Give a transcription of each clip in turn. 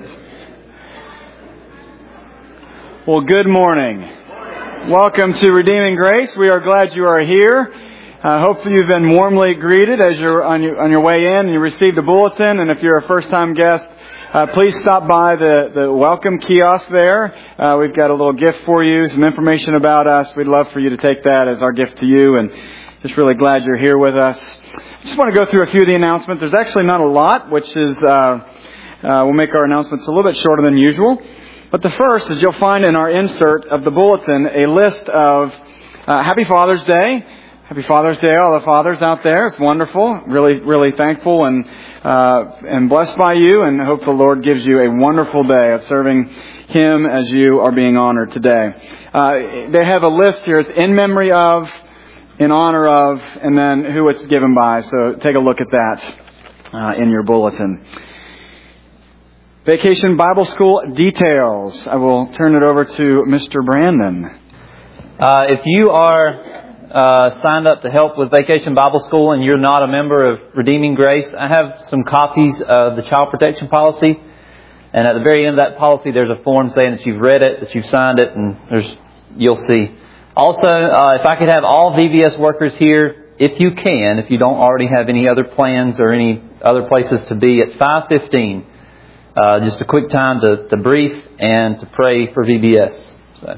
Well, good morning. Welcome to Redeeming Grace. We are glad you are here. Hopefully you've been warmly greeted as you're on your way in and you received a bulletin. And if you're a first-time guest, please stop by the welcome kiosk there. We've got a little gift for you, some information about us. We'd love for you to take that as our gift to you, and just really glad you're here with us. I just want to go through a few of the announcements. There's actually not a lot, which is we'll make our announcements a little bit shorter than usual. But the first is you'll find in our insert of the bulletin a list of Happy Father's Day. Happy Father's Day, all the fathers out there. It's wonderful. Really, really thankful and blessed by you, and hope the Lord gives you a wonderful day of serving Him as you are being honored today. They have a list here. It's in memory of, in honor of, and then who it's given by. So take a look at that in your bulletin. Vacation Bible School details. I will turn it over to Mr. Brandon. If you are signed up to help with Vacation Bible School and you're not a member of Redeeming Grace, I have some copies of the Child Protection Policy. And at the very end of that policy, there's a form saying that you've read it, that you've signed it, and you'll see. Also, if I could have all VBS workers here, if you don't already have any other plans or any other places to be, at 5:15. Just a quick time to brief and to pray for VBS. So.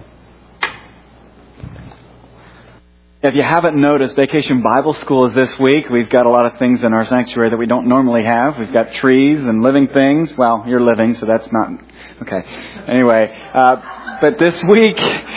If you haven't noticed, Vacation Bible School is this week. We've got a lot of things in our sanctuary that we don't normally have. We've got trees and living things. Well, you're living, so that's not... Okay. Anyway, but this week,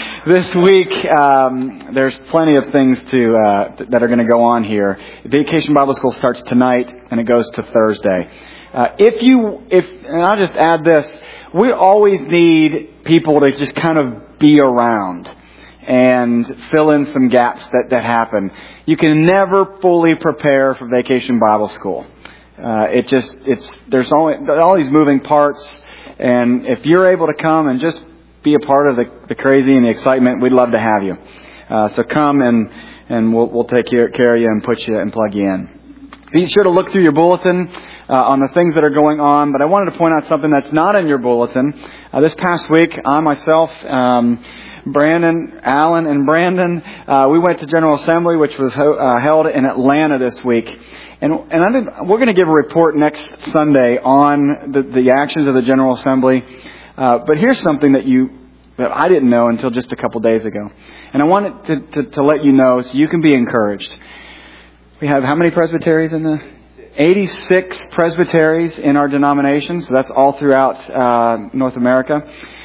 there's plenty of things that are going to go on here. Vacation Bible School starts tonight and it goes to Thursday. And I'll just add this, we always need people to just kind of be around and fill in some gaps that happen. You can never fully prepare for Vacation Bible School. There's all these moving parts, and if you're able to come and just be a part of the crazy and the excitement, we'd love to have you. So come and we'll take care of you and put you and plug you in. Be sure to look through your bulletin on the things that are going on, but I wanted to point out something that's not in your bulletin. This past week, I myself, Brandon, Alan, and Brandon, we went to General Assembly, which was held in Atlanta this week. And we're going to give a report next Sunday on the actions of the General Assembly. But here's something that I didn't know until just a couple days ago. And I wanted to let you know so you can be encouraged. We have how many presbyteries in the... 86 presbyteries in our denomination, so that's all throughout North America.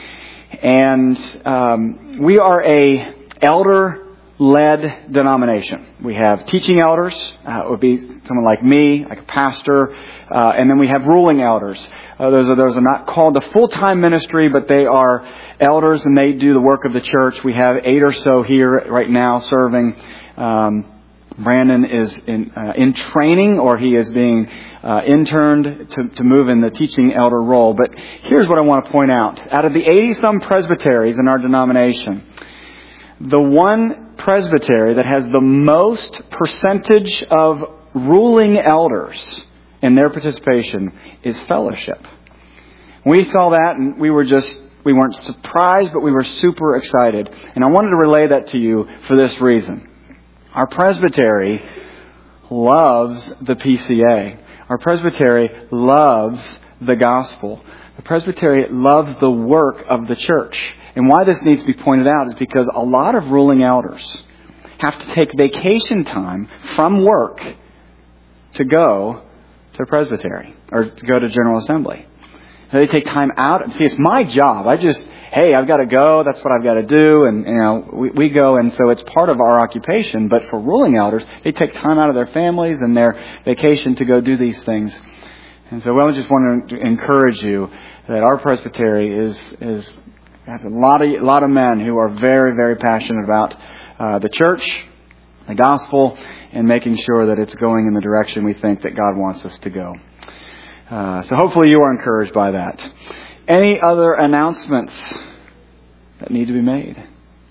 And we are a elder-led denomination. We have teaching elders, it would be someone like me, like a pastor, and then we have ruling elders. Those are not called the full-time ministry, but they are elders and they do the work of the church. We have 8 or so here right now serving. Brandon is in training, or he is being interned to move in the teaching elder role. But here's what I want to point out. Out of the 80-some presbyteries in our denomination, the one presbytery that has the most percentage of ruling elders in their participation is Fellowship. We saw that and we weren't surprised, but we were super excited. And I wanted to relay that to you for this reason. Our presbytery loves the PCA. Our presbytery loves the gospel. The presbytery loves the work of the church. And why this needs to be pointed out is because a lot of ruling elders have to take vacation time from work to go to presbytery or to go to General Assembly. They take time out. See, it's my job. I've got to go. That's what I've got to do. And, we go. And so it's part of our occupation. But for ruling elders, they take time out of their families and their vacation to go do these things. And so I just want to encourage you that our presbytery has a lot of men who are very, very passionate about the church, the gospel, and making sure that it's going in the direction we think that God wants us to go. So hopefully you are encouraged by that. Any other announcements that need to be made?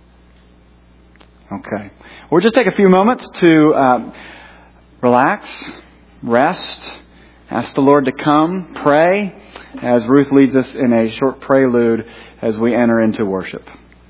Okay. We'll just take a few moments to relax, rest, ask the Lord to come, pray, as Ruth leads us in a short prelude as we enter into worship.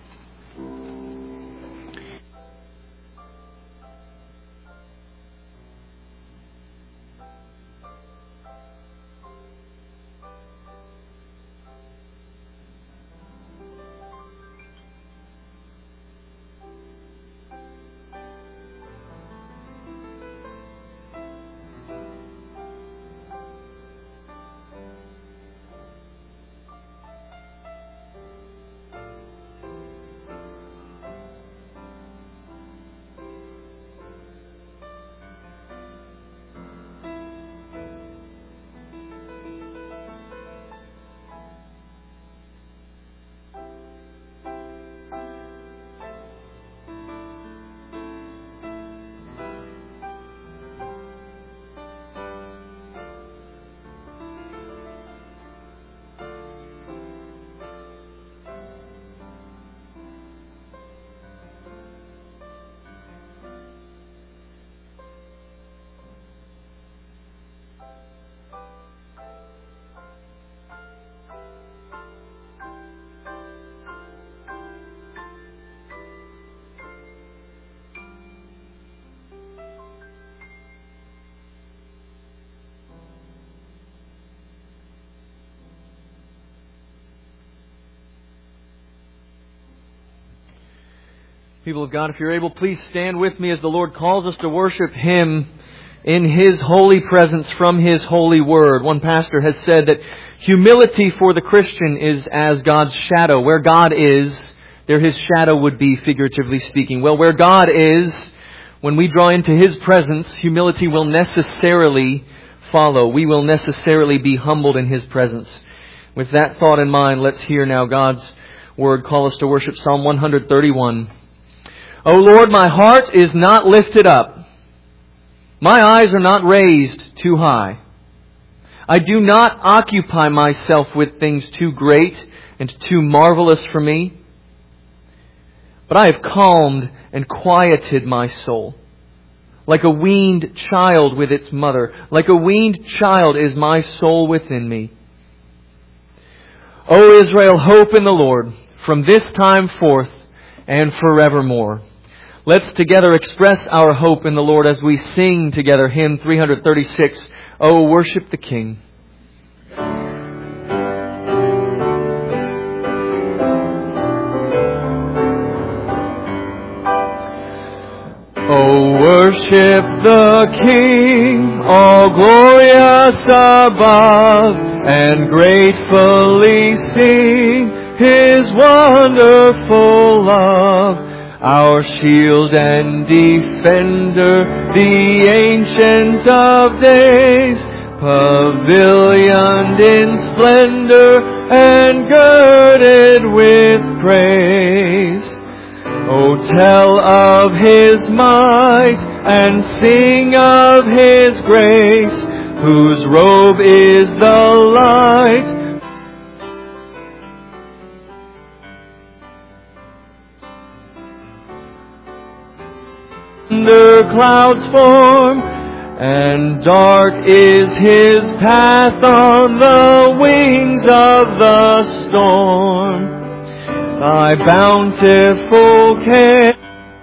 People of God, if you're able, please stand with me as the Lord calls us to worship Him in His holy presence from His holy word. One pastor has said that humility for the Christian is as God's shadow. Where God is, there His shadow would be, figuratively speaking. Well, where God is, when we draw into His presence, humility will necessarily follow. We will necessarily be humbled in His presence. With that thought in mind, let's hear now God's word call us to worship Psalm 131. O Lord, my heart is not lifted up. My eyes are not raised too high. I do not occupy myself with things too great and too marvelous for me. But I have calmed and quieted my soul. Like a weaned child with its mother, like a weaned child is my soul within me. O Israel, hope in the Lord from this time forth and forevermore. Let's together express our hope in the Lord as we sing together hymn 336, Oh, Worship the King. Oh, worship the King, all glorious above, and gratefully sing His wonderful love. Our shield and defender, the Ancient of Days, pavilioned in splendor and girded with praise. Oh, tell of His might and sing of His grace, whose robe is the light. Under clouds form, and dark is His path on the wings of the storm. Thy bountiful care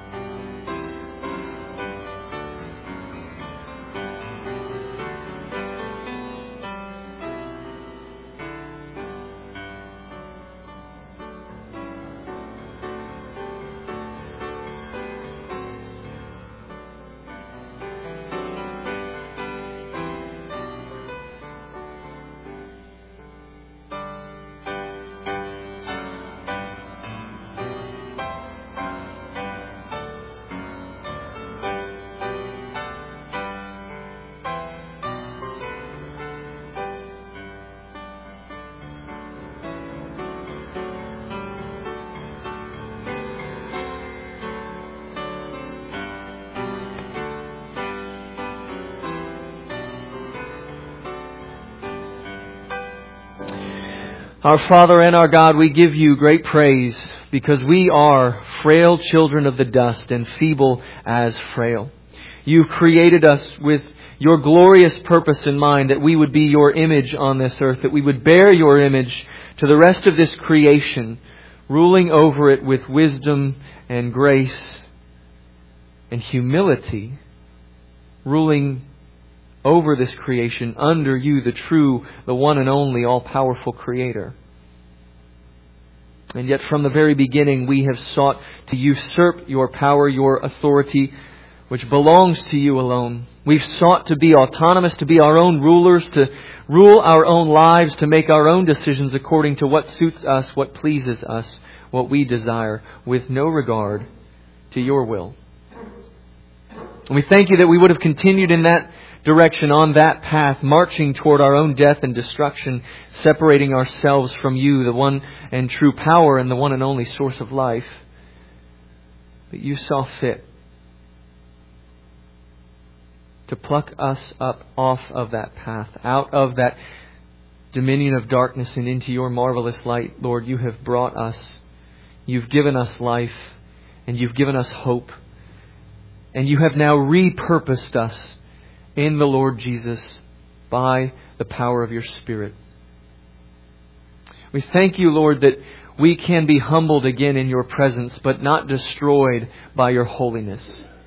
Our Father and our God, we give You great praise because we are frail children of the dust and feeble as frail. You've created us with your glorious purpose in mind, that we would be your image on this earth, that we would bear your image to the rest of this creation, ruling over it with wisdom and grace and humility, ruling over this creation under you, the true, the one and only, all-powerful Creator. And yet from the very beginning we have sought to usurp your power, your authority, which belongs to you alone. We've sought to be autonomous, to be our own rulers, to rule our own lives, to make our own decisions according to what suits us, what pleases us, what we desire, with no regard to your will. And we thank you that we would have continued in that direction, on that path, marching toward our own death and destruction, separating ourselves from you, the one and true power and the one and only source of life. But you saw fit to pluck us up off of that path, out of that dominion of darkness and into your marvelous light. Lord, you have brought us. You've given us life, and you've given us hope. And you have now repurposed us in the Lord Jesus by the power of your Spirit. We thank you, Lord, that we can be humbled again in your presence, but not destroyed by your holiness.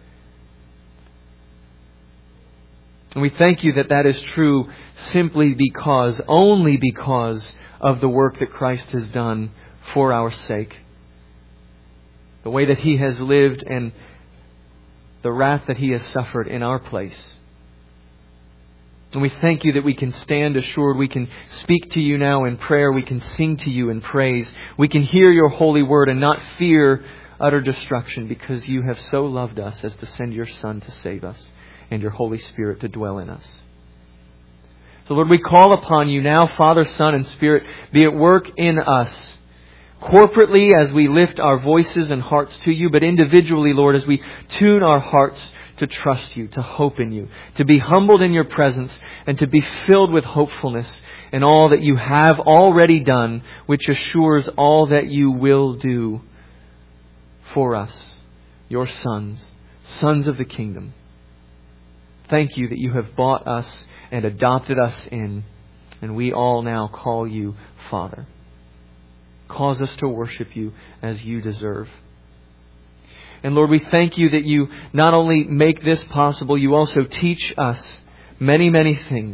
And we thank you that that is true simply because, only because of the work that Christ has done for our sake. The way that He has lived and the wrath that He has suffered in our place. And we thank you that we can stand assured, we can speak to you now in prayer, we can sing to you in praise, we can hear your holy word and not fear utter destruction, because you have so loved us as to send your Son to save us and your Holy Spirit to dwell in us. So Lord, we call upon you now, Father, Son, and Spirit, be at work in us, corporately as we lift our voices and hearts to you, but individually, Lord, as we tune our hearts to trust you, to hope in you, to be humbled in your presence, and to be filled with hopefulness in all that you have already done, which assures all that you will do for us, your sons, sons of the kingdom. Thank you that you have bought us and adopted us in, and we all now call you Father. Cause us to worship you as you deserve. And Lord, we thank you that you not only make this possible, you also teach us many, many things.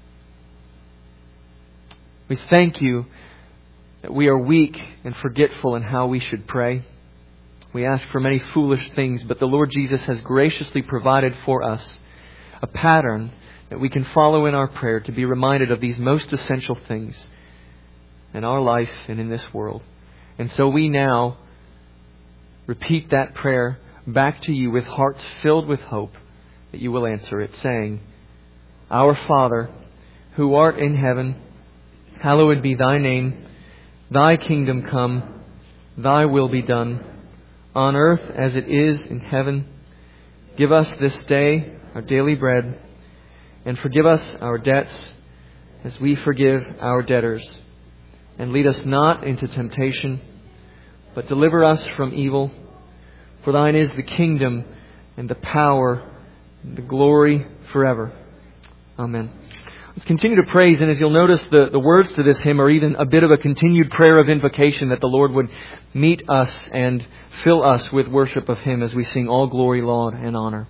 We thank you that we are weak and forgetful in how we should pray. We ask for many foolish things, but the Lord Jesus has graciously provided for us a pattern that we can follow in our prayer to be reminded of these most essential things in our life and in this world. And so we now repeat that prayer back to you with hearts filled with hope that you will answer it, saying, Our Father, who art in heaven, hallowed be thy name. Thy kingdom come, thy will be done, on earth as it is in heaven. Give us this day our daily bread, and forgive us our debts as we forgive our debtors. And lead us not into temptation, but deliver us from evil. For thine is the kingdom and the power and the glory forever. Amen. Let's continue to praise. And as you'll notice, the words to this hymn are even a bit of a continued prayer of invocation, that the Lord would meet us and fill us with worship of Him as we sing All Glory, Laud, and Honor.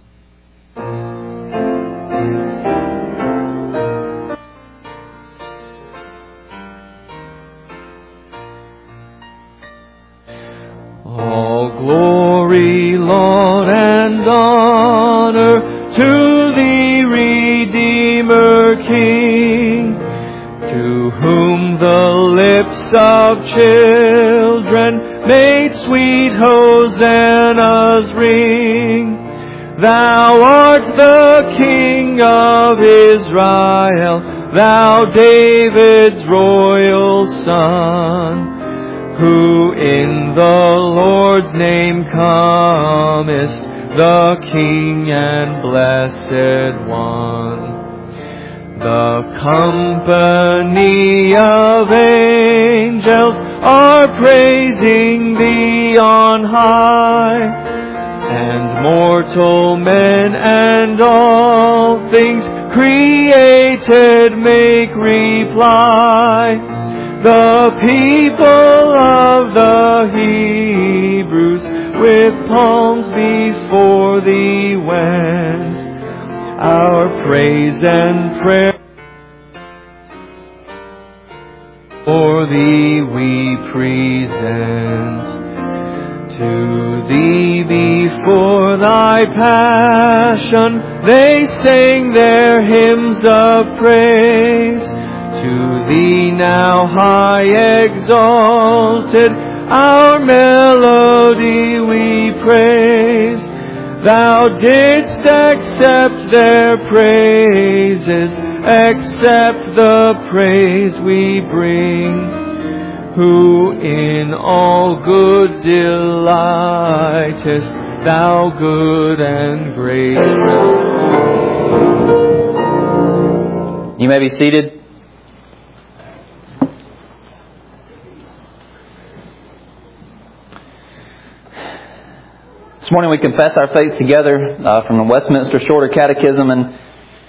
Glory, Lord, and honor to the Redeemer King, to whom the lips of children made sweet hosannas ring. Thou art the King of Israel, thou David's royal Son, who in the Lord's name comest, the King and Blessed One. The company of angels are praising Thee on high, and mortal men men and all things created make reply. The people of the Hebrews with palms before Thee went. Our praise and prayer for Thee we present. To Thee before Thy passion they sang their hymns of praise. To Thee now high exalted our melody we praise. Thou didst accept their praises, accept the praise we bring, who in all good delightest, Thou good and gracious. You may be seated. This morning we confess our faith together from the Westminster Shorter Catechism, and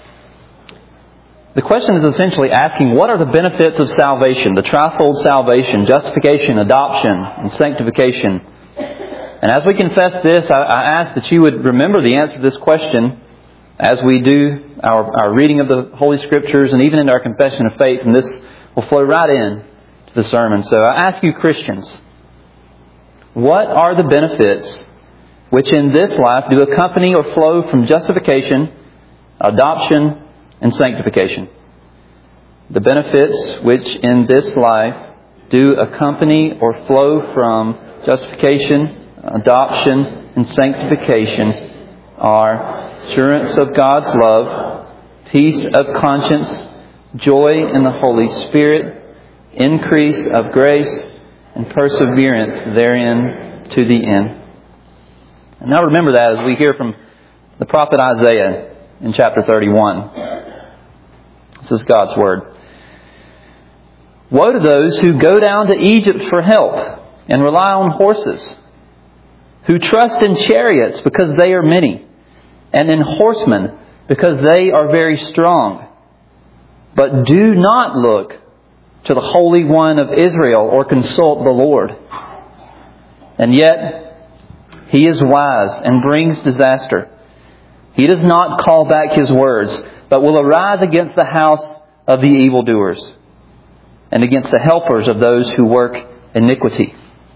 the question is essentially asking, what are the benefits of salvation, the trifold salvation, justification, adoption, and sanctification? And as we confess this, I ask that you would remember the answer to this question as we do our reading of the Holy Scriptures and even in our confession of faith, and this will flow right in to the sermon. So I ask you, Christians, what are the benefits which in this life do accompany or flow from justification, adoption, and sanctification? The benefits which in this life do accompany or flow from justification, adoption, and sanctification are assurance of God's love, peace of conscience, joy in the Holy Spirit, increase of grace, and perseverance therein to the end. And now remember that as we hear from the prophet Isaiah in chapter 31. This is God's Word. Woe to those who go down to Egypt for help and rely on horses, who trust in chariots because they are many, and in horsemen because they are very strong, but do not look to the Holy One of Israel or consult the Lord. And yet He is wise and brings disaster. He does not call back His words, but will arise against the house of the evildoers and against the helpers of those who work iniquity.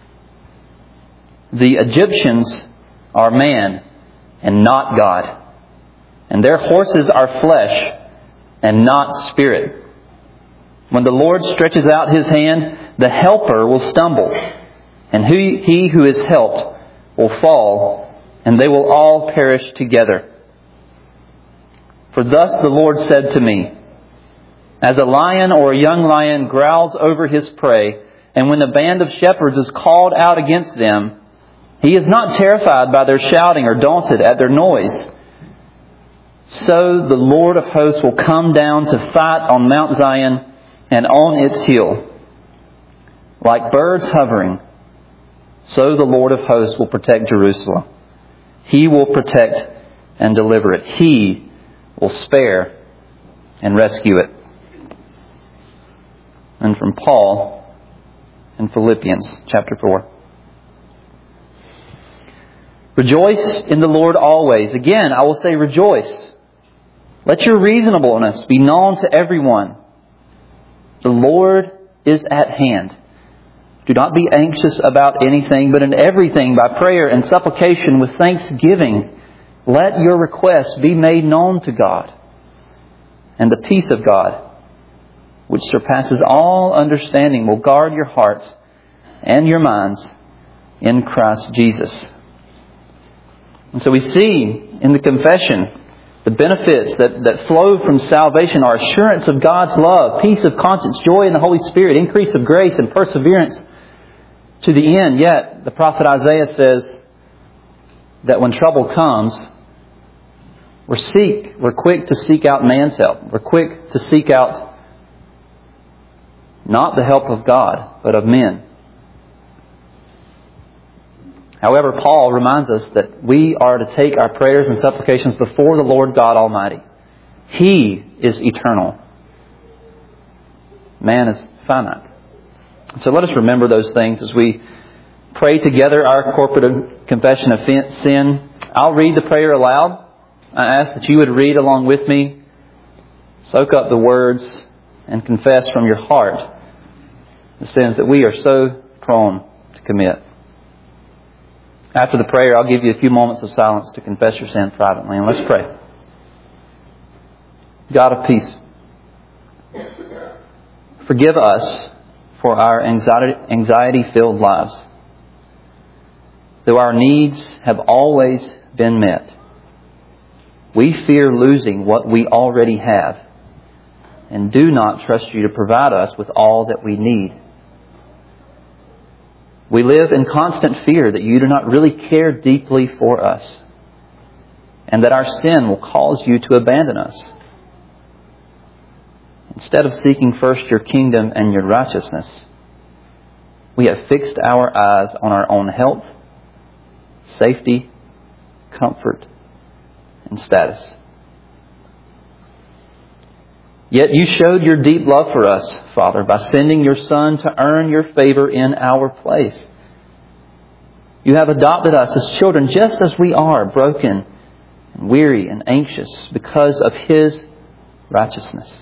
The Egyptians are man and not God, and their horses are flesh and not spirit. When the Lord stretches out His hand, the helper will stumble, and he who is helped will fall, and they will all perish together. For thus the Lord said to me, as a lion or a young lion growls over his prey, and when the band of shepherds is called out against them, he is not terrified by their shouting or daunted at their noise. So the Lord of hosts will come down to fight on Mount Zion and on its hill. Like birds hovering, so the Lord of hosts will protect Jerusalem. He will protect and deliver it. He will spare and rescue it. And from Paul in Philippians chapter 4. Rejoice in the Lord always. Again, I will say rejoice. Let your reasonableness be known to everyone. The Lord is at hand. Do not be anxious about anything, but in everything by prayer and supplication with thanksgiving, let your requests be made known to God. And the peace of God, which surpasses all understanding, will guard your hearts and your minds in Christ Jesus. And so we see in the confession the benefits that flow from salvation are assurance of God's love, peace of conscience, joy in the Holy Spirit, increase of grace, and perseverance to the end. Yet, the prophet Isaiah says that when trouble comes, we're quick to seek out man's help. We're quick to seek out not the help of God, but of men. However, Paul reminds us that we are to take our prayers and supplications before the Lord God Almighty. He is eternal. Man is finite. So let us remember those things as we pray together our corporate confession of sin. I'll read the prayer aloud. I ask that you would read along with me, soak up the words, and confess from your heart the sins that we are so prone to commit. After the prayer, I'll give you a few moments of silence to confess your sin privately. And let's pray. God of peace, forgive us for our anxiety-filled lives. Though our needs have always been met, we fear losing what we already have and do not trust you to provide us with all that we need. We live in constant fear that you do not really care deeply for us and that our sin will cause you to abandon us. Instead of seeking first your kingdom and your righteousness, we have fixed our eyes on our own health, safety, comfort, and status. Yet you showed your deep love for us, Father, by sending your Son to earn your favor in our place. You have adopted us as children just as we are, broken and weary and anxious because of His righteousness.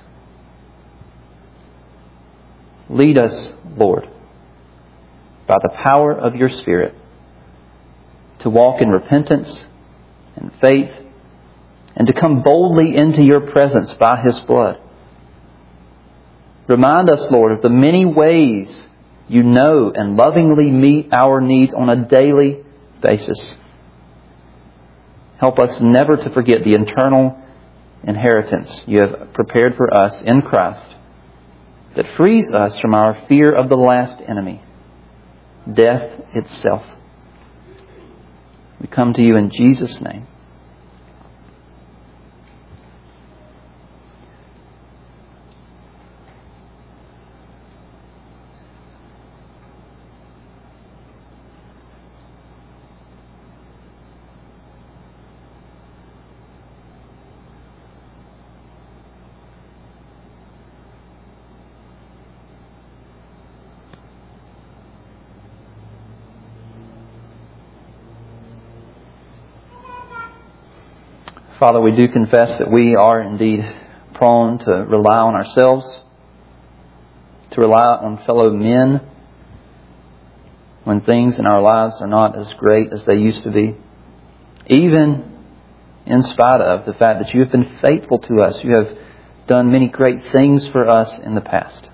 Lead us, Lord, by the power of your Spirit, to walk in repentance and faith and to come boldly into your presence by His blood. Remind us, Lord, of the many ways you know and lovingly meet our needs on a daily basis. Help us never to forget the eternal inheritance you have prepared for us in Christ that frees us from our fear of the last enemy, death itself. We come to you in Jesus' name. Father, we do confess that we are indeed prone to rely on ourselves, to rely on fellow men when things in our lives are not as great as they used to be. Even in spite of the fact that you have been faithful to us. You have done many great things for us in the past.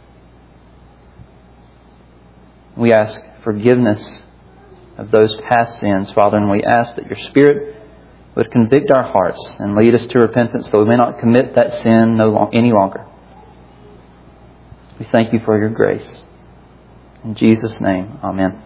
We ask forgiveness of those past sins, Father, and we ask that your Spirit would convict our hearts and lead us to repentance so we may not commit that sin any longer. We thank you for your grace. In Jesus' name, amen.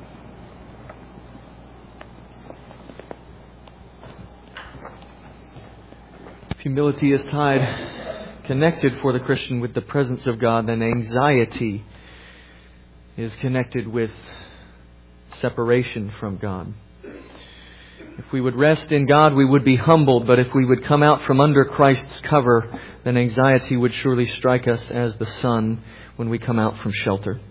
If humility is connected for the Christian with the presence of God, then anxiety is connected with separation from God. If we would rest in God, we would be humbled. But if we would come out from under Christ's cover, then anxiety would surely strike us as the sun when we come out from shelter.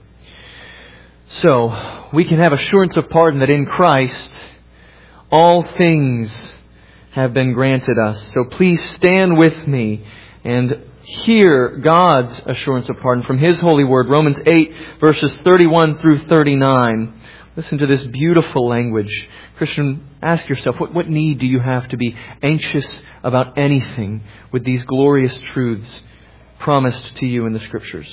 So, we can have assurance of pardon that in Christ, all things have been granted us. So please stand with me and hear God's assurance of pardon from His holy word. Romans 8, verses 31 through 39. Listen to this beautiful language. Christian, ask yourself, what need do you have to be anxious about anything with these glorious truths promised to you in the Scriptures?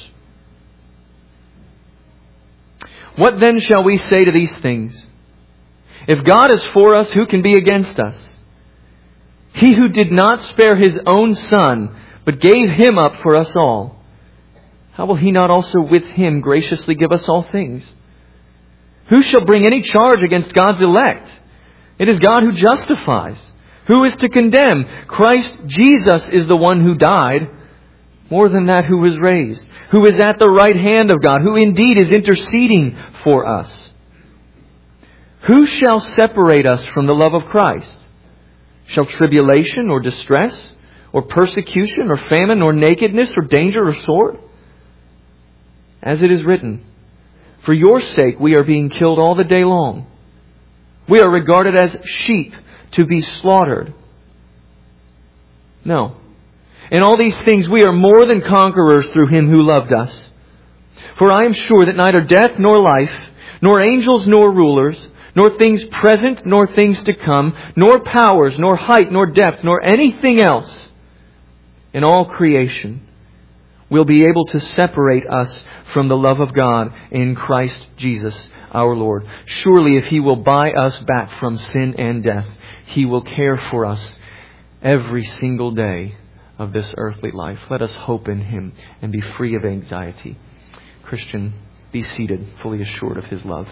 What then shall we say to these things? If God is for us, who can be against us? He who did not spare His own Son, but gave Him up for us all, how will He not also with Him graciously give us all things? Who shall bring any charge against God's elect? It is God who justifies. Who is to condemn? Christ Jesus is the one who died. More than that, who was raised. Who is at the right hand of God. Who indeed is interceding for us. Who shall separate us from the love of Christ? Shall tribulation or distress or persecution or famine or nakedness or danger or sword? As it is written, for your sake we are being killed all the day long. We are regarded as sheep to be slaughtered. No. In all these things we are more than conquerors through Him who loved us. For I am sure that neither death nor life, nor angels nor rulers, nor things present nor things to come, nor powers, nor height, nor depth, nor anything else in all creation will be able to separate us from the love of God in Christ Jesus our Lord. Surely if He will buy us back from sin and death, He will care for us every single day of this earthly life. Let us hope in Him and be free of anxiety. Christian, be seated, fully assured of His love.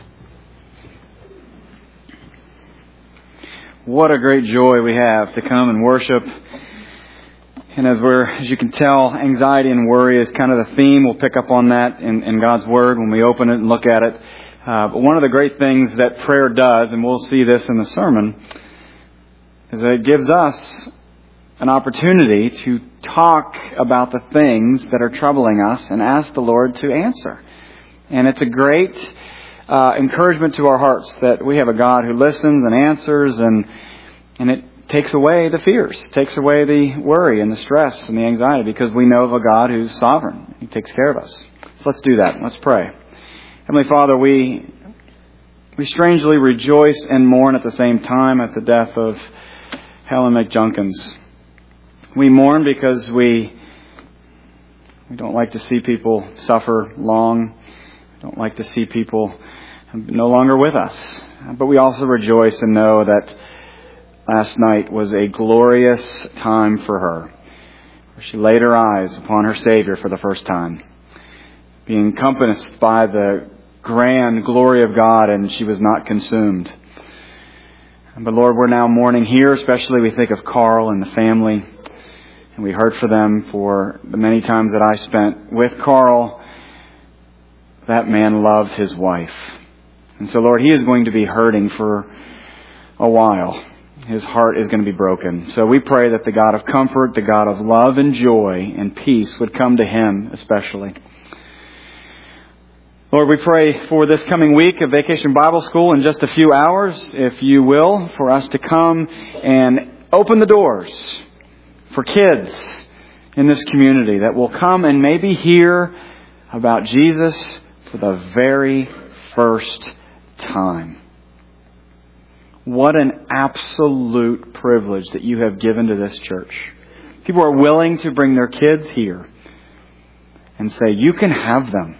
What a great joy we have to come and worship. And as you can tell, anxiety and worry is kind of the theme. We'll pick up on that in God's Word when we open it and look at it. But one of the great things that prayer does, and we'll see this in the sermon, is that it gives us an opportunity to talk about the things that are troubling us and ask the Lord to answer. And it's a great encouragement to our hearts that we have a God who listens and answers, and it takes away the fears, takes away the worry and the stress and the anxiety, because we know of a God who's sovereign. He takes care of us. So let's do that. Let's pray. Heavenly Father, we strangely rejoice and mourn at the same time at the death of Helen McJunkins. We mourn because we don't like to see people suffer long. We don't like to see people no longer with us. But we also rejoice and know that last night was a glorious time for her, where she laid her eyes upon her Savior for the first time, being encompassed by the grand glory of God, and she was not consumed. But Lord, we're now mourning here, especially we think of Carl and the family. And we heard for them for the many times that I spent with Carl. That man loved his wife. And so, Lord, he is going to be hurting for a while. His heart is going to be broken. So we pray that the God of comfort, the God of love and joy and peace would come to him especially. Lord, we pray for this coming week of Vacation Bible School in just a few hours, if you will, for us to come and open the doors for kids in this community that will come and maybe hear about Jesus for the very first time. What an absolute privilege that you have given to this church. People are willing to bring their kids here and say, you can have them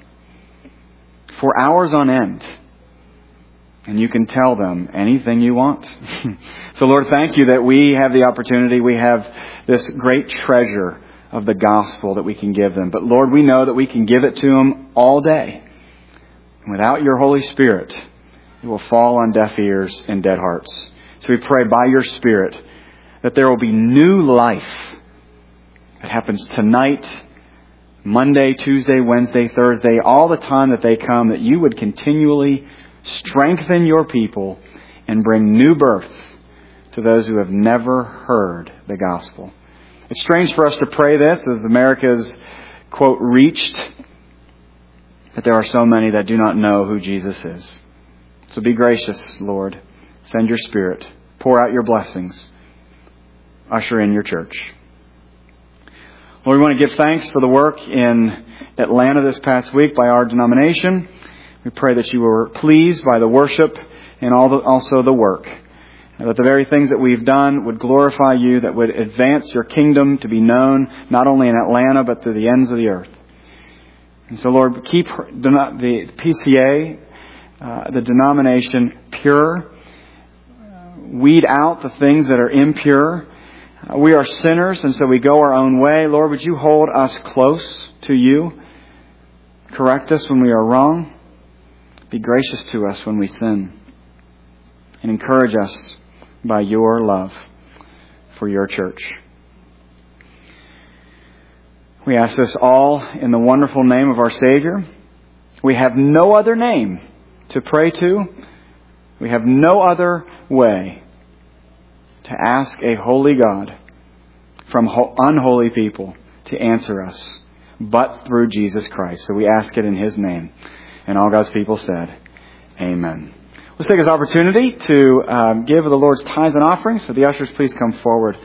for hours on end. And you can tell them anything you want. So Lord, thank you that we have the opportunity. We have this great treasure of the gospel that we can give them. But Lord, we know that we can give it to them all day. And without your Holy Spirit, it will fall on deaf ears and dead hearts. So we pray by your Spirit that there will be new life that happens tonight, Monday, Tuesday, Wednesday, Thursday, all the time that they come, that you would continually strengthen your people and bring new birth to those who have never heard the gospel. It's strange for us to pray this as America's, quote, reached, but there are so many that do not know who Jesus is. So be gracious, Lord. Send your Spirit. Pour out your blessings. Usher in your church. Lord, we want to give thanks for the work in Atlanta this past week by our denomination. We pray that you were pleased by the worship and also the work. And that the very things that we've done would glorify you, that would advance your kingdom to be known not only in Atlanta but to the ends of the earth. And so, Lord, keep the PCA, the denomination, pure. Weed out the things that are impure. We are sinners, and so we go our own way. Lord, would you hold us close to you? Correct us when we are wrong. Be gracious to us when we sin. And encourage us by your love for your church. We ask this all in the wonderful name of our Savior. We have no other name to pray to. We have no other way to ask a holy God from unholy people to answer us but through Jesus Christ. So we ask it in His name. And all God's people said, Amen. Let's take this opportunity to give the Lord's tithes and offerings. So the ushers, please come forward.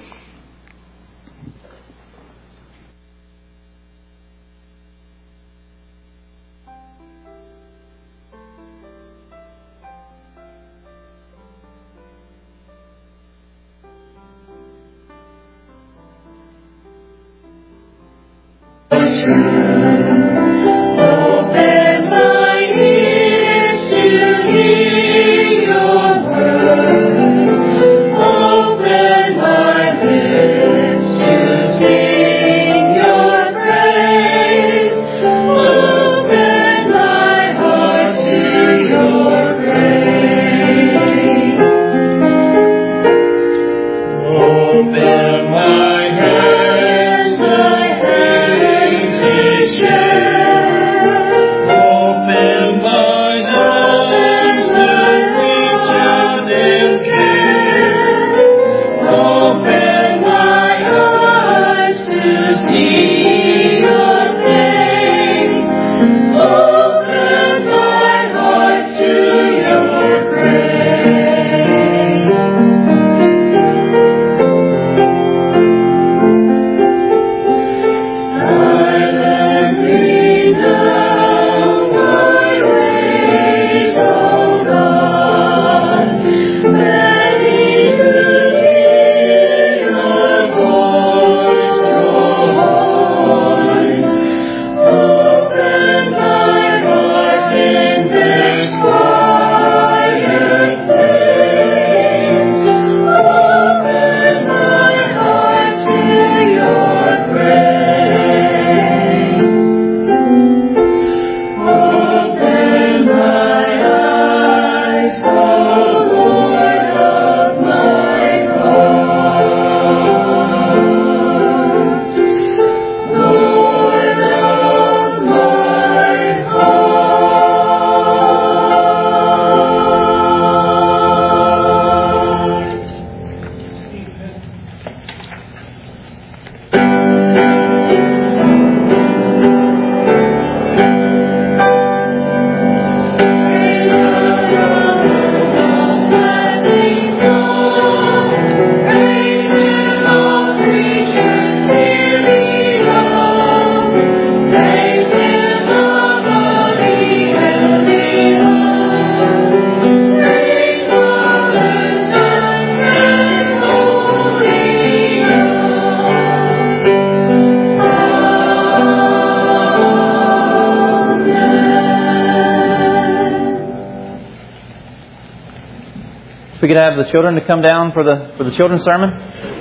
If we could have the children to come down for the children's sermon.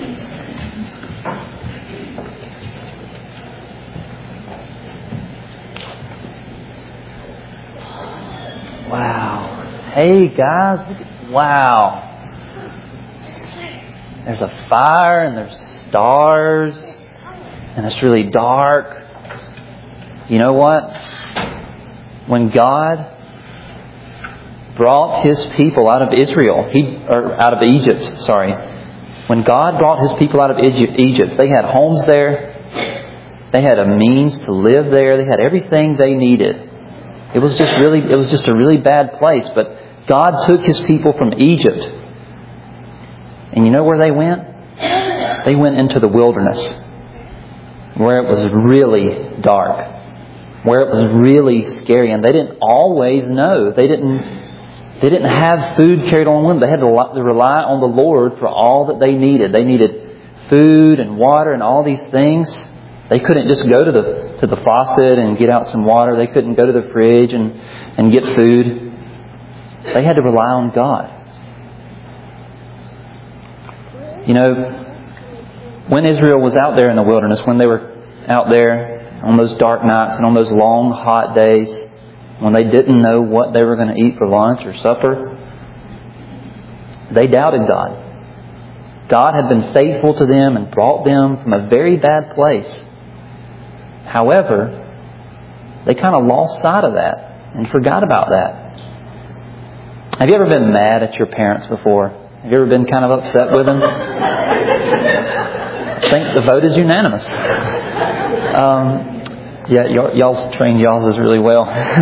Wow. Hey guys. Wow. There's a fire and there's stars and it's really dark. You know what? When God brought His people out of out of Egypt, sorry. When God brought His people out of Egypt, they had homes there. They had a means to live there. They had everything they needed. It was just a really bad place. But God took His people from Egypt. And you know where they went? They went into the wilderness, where it was really dark, where it was really scary, and they didn't always know. They didn't have food carried on them. They had to rely on the Lord for all that they needed. They needed food and water and all these things. They couldn't just go to the faucet and get out some water. They couldn't go to the fridge and get food. They had to rely on God. You know, when Israel was out there in the wilderness, when they were out there on those dark nights and on those long hot days, when they didn't know what they were going to eat for lunch or supper, they doubted God. God had been faithful to them and brought them from a very bad place. However, they kind of lost sight of that and forgot about that. Have you ever been mad at your parents before? Have you ever been kind of upset with them? I think the vote is unanimous. Y'all's trained y'all's really well.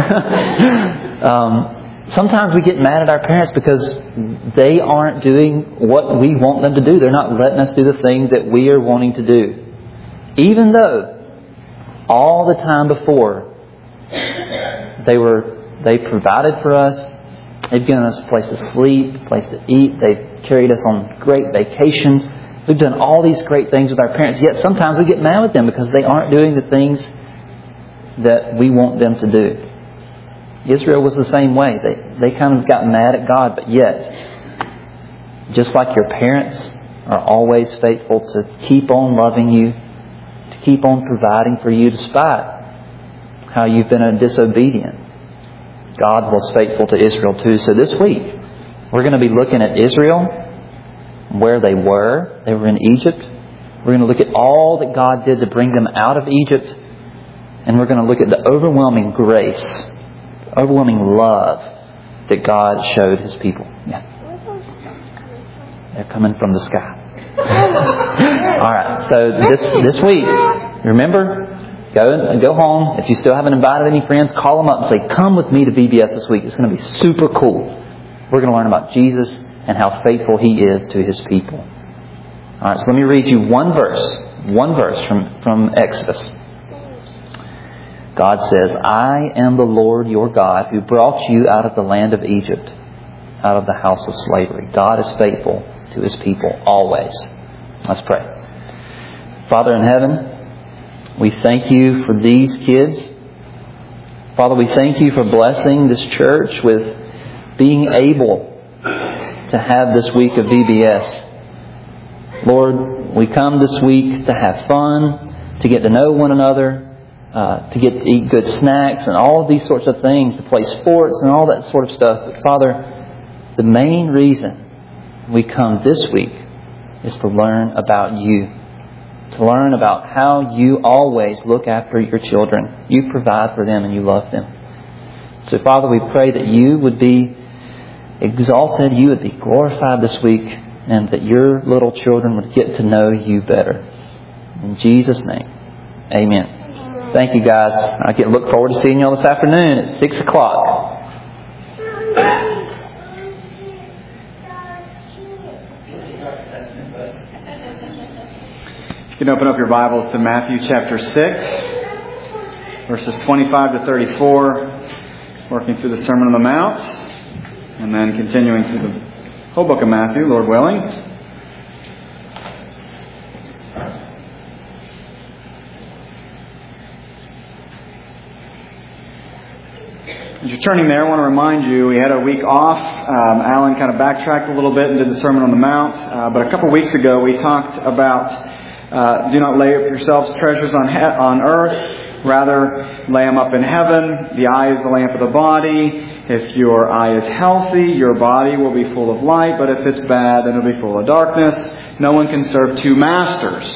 Sometimes we get mad at our parents because they aren't doing what we want them to do. They're not letting us do the thing that we are wanting to do. Even though all the time before they provided for us, they've given us a place to sleep, a place to eat, they've carried us on great vacations. We've done all these great things with our parents, yet sometimes we get mad with them because they aren't doing the things that we want them to do. Israel was the same way. They kind of got mad at God, but yet, just like your parents are always faithful to keep on loving you, to keep on providing for you despite how you've been disobedient, God was faithful to Israel too. So this week, we're going to be looking at Israel, where they were. They were in Egypt. We're going to look at all that God did to bring them out of Egypt. And we're going to look at the overwhelming grace, overwhelming love that God showed His people. Yeah. They're coming from the sky. All right. So this week, remember, go home. If you still haven't invited any friends, call them up and say, "Come with me to VBS this week. It's going to be super cool. We're going to learn about Jesus and how faithful He is to His people." All right. So let me read you one verse from Exodus. God says, "I am the Lord your God who brought you out of the land of Egypt, out of the house of slavery." God is faithful to His people always. Let's pray. Father in heaven, we thank You for these kids. Father, we thank You for blessing this church with being able to have this week of VBS. Lord, we come this week to have fun, to get to know one another, to get to eat good snacks and all of these sorts of things, to play sports and all that sort of stuff. But Father, the main reason we come this week is to learn about You, to learn about how You always look after Your children. You provide for them and You love them. So Father, we pray that You would be exalted, You would be glorified this week, and that Your little children would get to know You better. In Jesus' name, amen. Thank you, guys. I look forward to seeing you all this afternoon at 6 o'clock. You can open up your Bibles to Matthew chapter 6, verses 25 to 34, working through the Sermon on the Mount, and then continuing through the whole book of Matthew, Lord willing. As you're turning there, I want to remind you, we had a week off. Alan kind of backtracked a little bit and did the Sermon on the Mount. But a couple weeks ago, we talked about do not lay up yourselves treasures on earth. Rather, lay them up in heaven. The eye is the lamp of the body. If your eye is healthy, your body will be full of light. But if it's bad, then it'll be full of darkness. No one can serve two masters.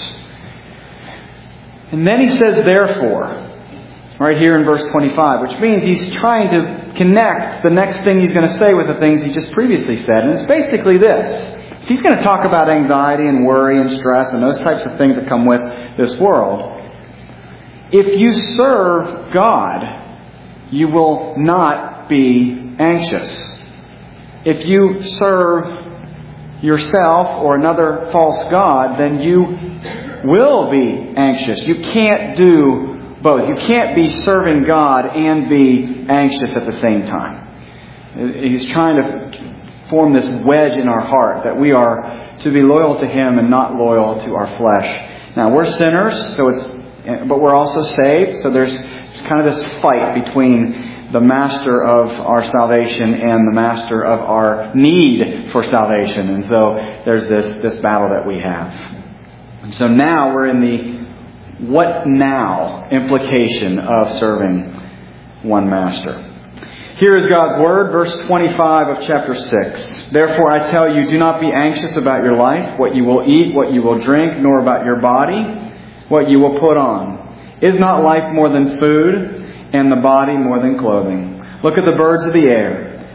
And then he says, therefore, right here in verse 25, which means he's trying to connect the next thing he's going to say with the things he just previously said. And it's basically this. If he's going to talk about anxiety and worry and stress and those types of things that come with this world, if you serve God, you will not be anxious. If you serve yourself or another false god, then you will be anxious. You can't do both. You can't be serving God and be anxious at the same time. He's trying to form this wedge in our heart that we are to be loyal to Him and not loyal to our flesh. Now, we're sinners, but we're also saved. So there's kind of this fight between the master of our salvation and the master of our need for salvation. And so there's this battle that we have. And so now we're in the what now implication of serving one master. Here is God's Word, verse 25 of chapter 6. Therefore I tell you, do not be anxious about your life, what you will eat, what you will drink, nor about your body, what you will put on. Is not life more than food, and the body more than clothing? Look at the birds of the air.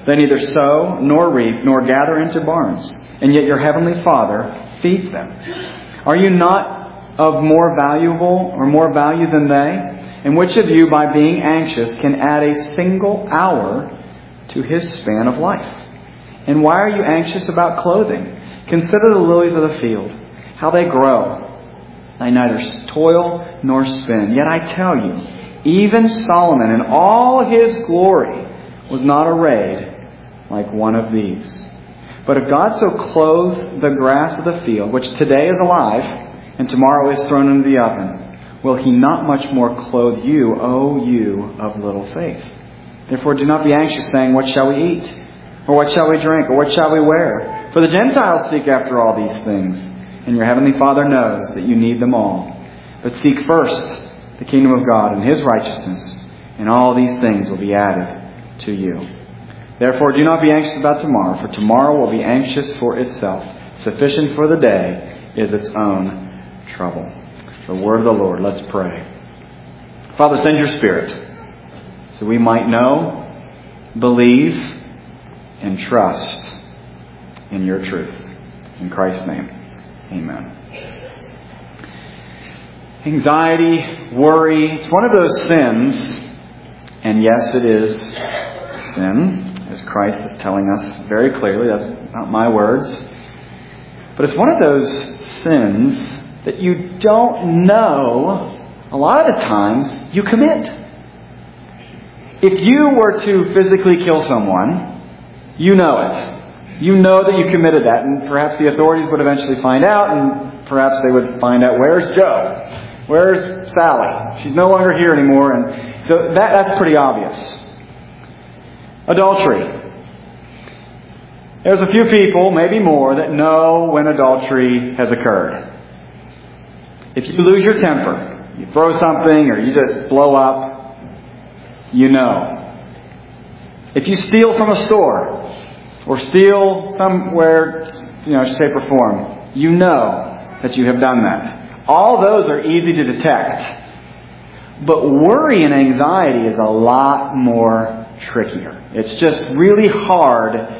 They neither sow, nor reap, nor gather into barns, and yet your heavenly Father feeds them. Are you not of more valuable or more value than they? And which of you, by being anxious, can add a single hour to his span of life? And why are you anxious about clothing? Consider the lilies of the field, how they grow. They neither toil nor spin. Yet I tell you, even Solomon in all his glory was not arrayed like one of these. But if God so clothes the grass of the field, which today is alive and tomorrow is thrown into the oven, will he not much more clothe you, O you of little faith? Therefore do not be anxious, saying, what shall we eat? Or what shall we drink? Or what shall we wear? For the Gentiles seek after all these things, and your heavenly Father knows that you need them all. But seek first the kingdom of God and his righteousness, and all these things will be added to you. Therefore do not be anxious about tomorrow, for tomorrow will be anxious for itself. Sufficient for the day is its own trouble. The word of the Lord. Let's pray. Father, send your Spirit so we might know, believe, and trust in your truth. In Christ's name, amen. Anxiety, worry, it's one of those sins, and yes, it is sin, as Christ is telling us very clearly. That's not my words. But it's one of those sins that you don't know a lot of the times you commit. If you were to physically kill someone, you know it. You know that you committed that, and perhaps the authorities would eventually find out, and perhaps they would find out, where's Joe? Where's Sally? She's no longer here anymore, and so that's pretty obvious. Adultery. There's a few people, maybe more, that know when adultery has occurred. If you lose your temper, you throw something, or you just blow up, you know. If you steal from a store, or steal somewhere, shape or form, you know that you have done that. All those are easy to detect. But worry and anxiety is a lot more trickier. It's just really hard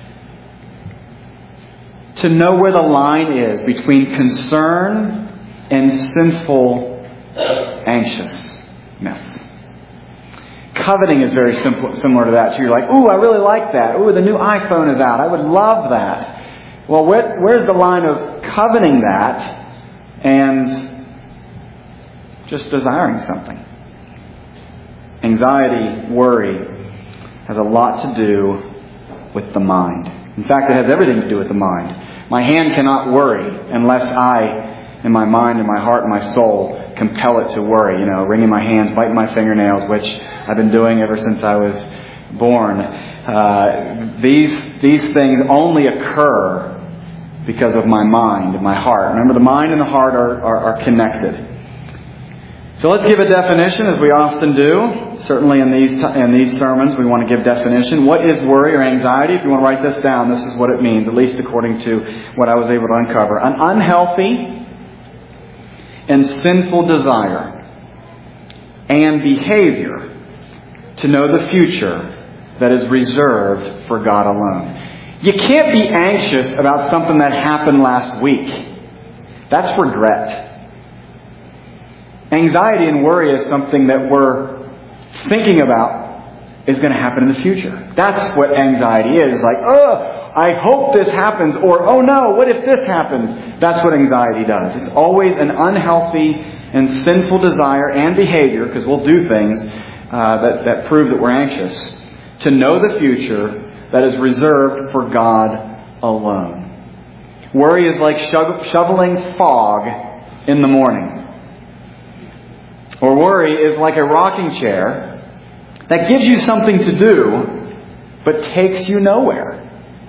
to know where the line is between concern and sinful anxiousness. Coveting is very similar to that too. You're like, ooh, I really like that. Ooh, the new iPhone is out. I would love that. Well, where's the line of coveting that and just desiring something? Anxiety, worry, has a lot to do with the mind. In fact, it has everything to do with the mind. My hand cannot worry unless I, in my mind and my heart and my soul, compel it to worry. Wringing my hands, biting my fingernails, which I've been doing ever since I was born. These things only occur because of my mind and my heart. Remember, the mind and the heart are connected. So let's give a definition, as we often do. Certainly in these sermons, we want to give definition. What is worry or anxiety? If you want to write this down, this is what it means, at least according to what I was able to uncover. An unhealthy and sinful desire and behavior to know the future that is reserved for God alone. You can't be anxious about something that happened last week. That's regret. Anxiety and worry is something that we're thinking about is going to happen in the future. That's what anxiety is. It's like, oh, I hope this happens, or oh no, what if this happens? That's what anxiety does. It's always an unhealthy and sinful desire and behavior, because we'll do things that prove that we're anxious, to know the future that is reserved for God alone. Worry is like shoveling fog in the morning. Or worry is like a rocking chair that gives you something to do, but takes you nowhere.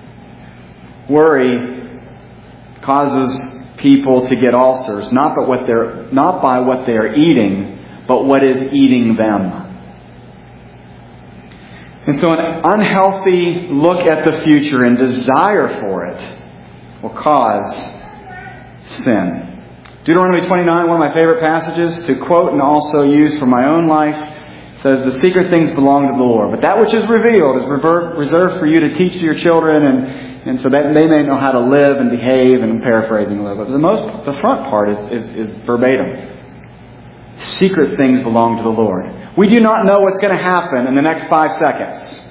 Worry causes people to get ulcers, not by what they are eating, but what is eating them. And so an unhealthy look at the future and desire for it will cause sin. Deuteronomy 29, one of my favorite passages to quote and also use for my own life, says the secret things belong to the Lord. But that which is revealed is reserved for you to teach to your children and so that they may know how to live and behave, and I'm paraphrasing a little bit. But the front part is verbatim. Secret things belong to the Lord. We do not know what's going to happen in the next 5 seconds.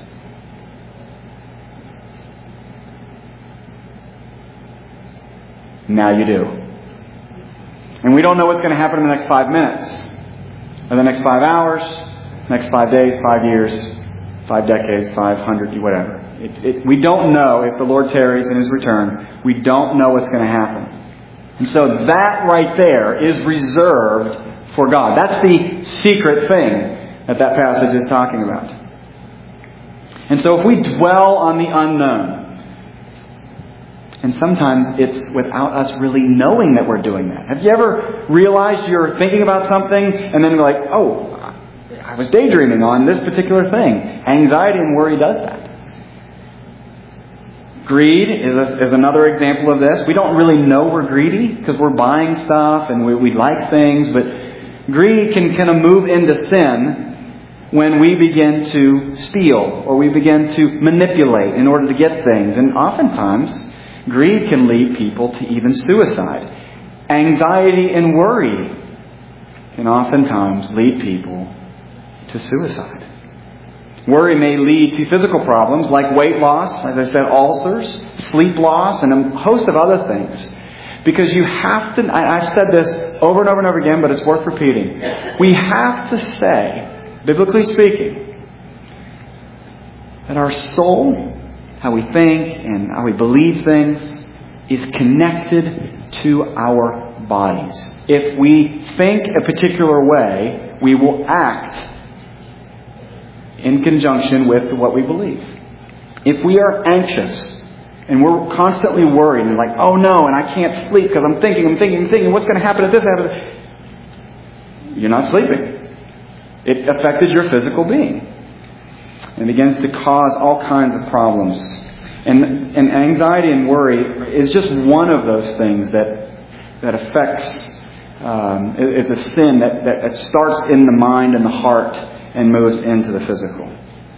Now you do. And we don't know what's going to happen in the next 5 minutes, or the next 5 hours, next 5 days, 5 years, 5 decades, 500, whatever. We don't know if the Lord tarries in His return. We don't know what's going to happen. And so that right there is reserved for God. That's the secret thing that passage is talking about. And so if we dwell on the unknown, and sometimes it's without us really knowing that we're doing that. Have you ever realized you're thinking about something and then you're like, oh, I was daydreaming on this particular thing? Anxiety and worry does that. Greed is another example of this. We don't really know we're greedy because we're buying stuff and we like things, but greed can kind of move into sin when we begin to steal or we begin to manipulate in order to get things. And oftentimes, greed can lead people to even suicide. Anxiety and worry can oftentimes lead people to suicide. Worry may lead to physical problems like weight loss, as I said, ulcers, sleep loss, and a host of other things. Because you have to, I've said this over and over and over again, but it's worth repeating. We have to say, biblically speaking, that our soul, how we think and how we believe things, is connected to our bodies. If we think a particular way, we will act in conjunction with what we believe. If we are anxious and we're constantly worried and like, oh no, and I can't sleep because I'm thinking, what's going to happen if this happens? You're not sleeping. It affected your physical being. And begins to cause all kinds of problems. And anxiety and worry is just one of those things that affects, is a sin that starts in the mind and the heart and moves into the physical.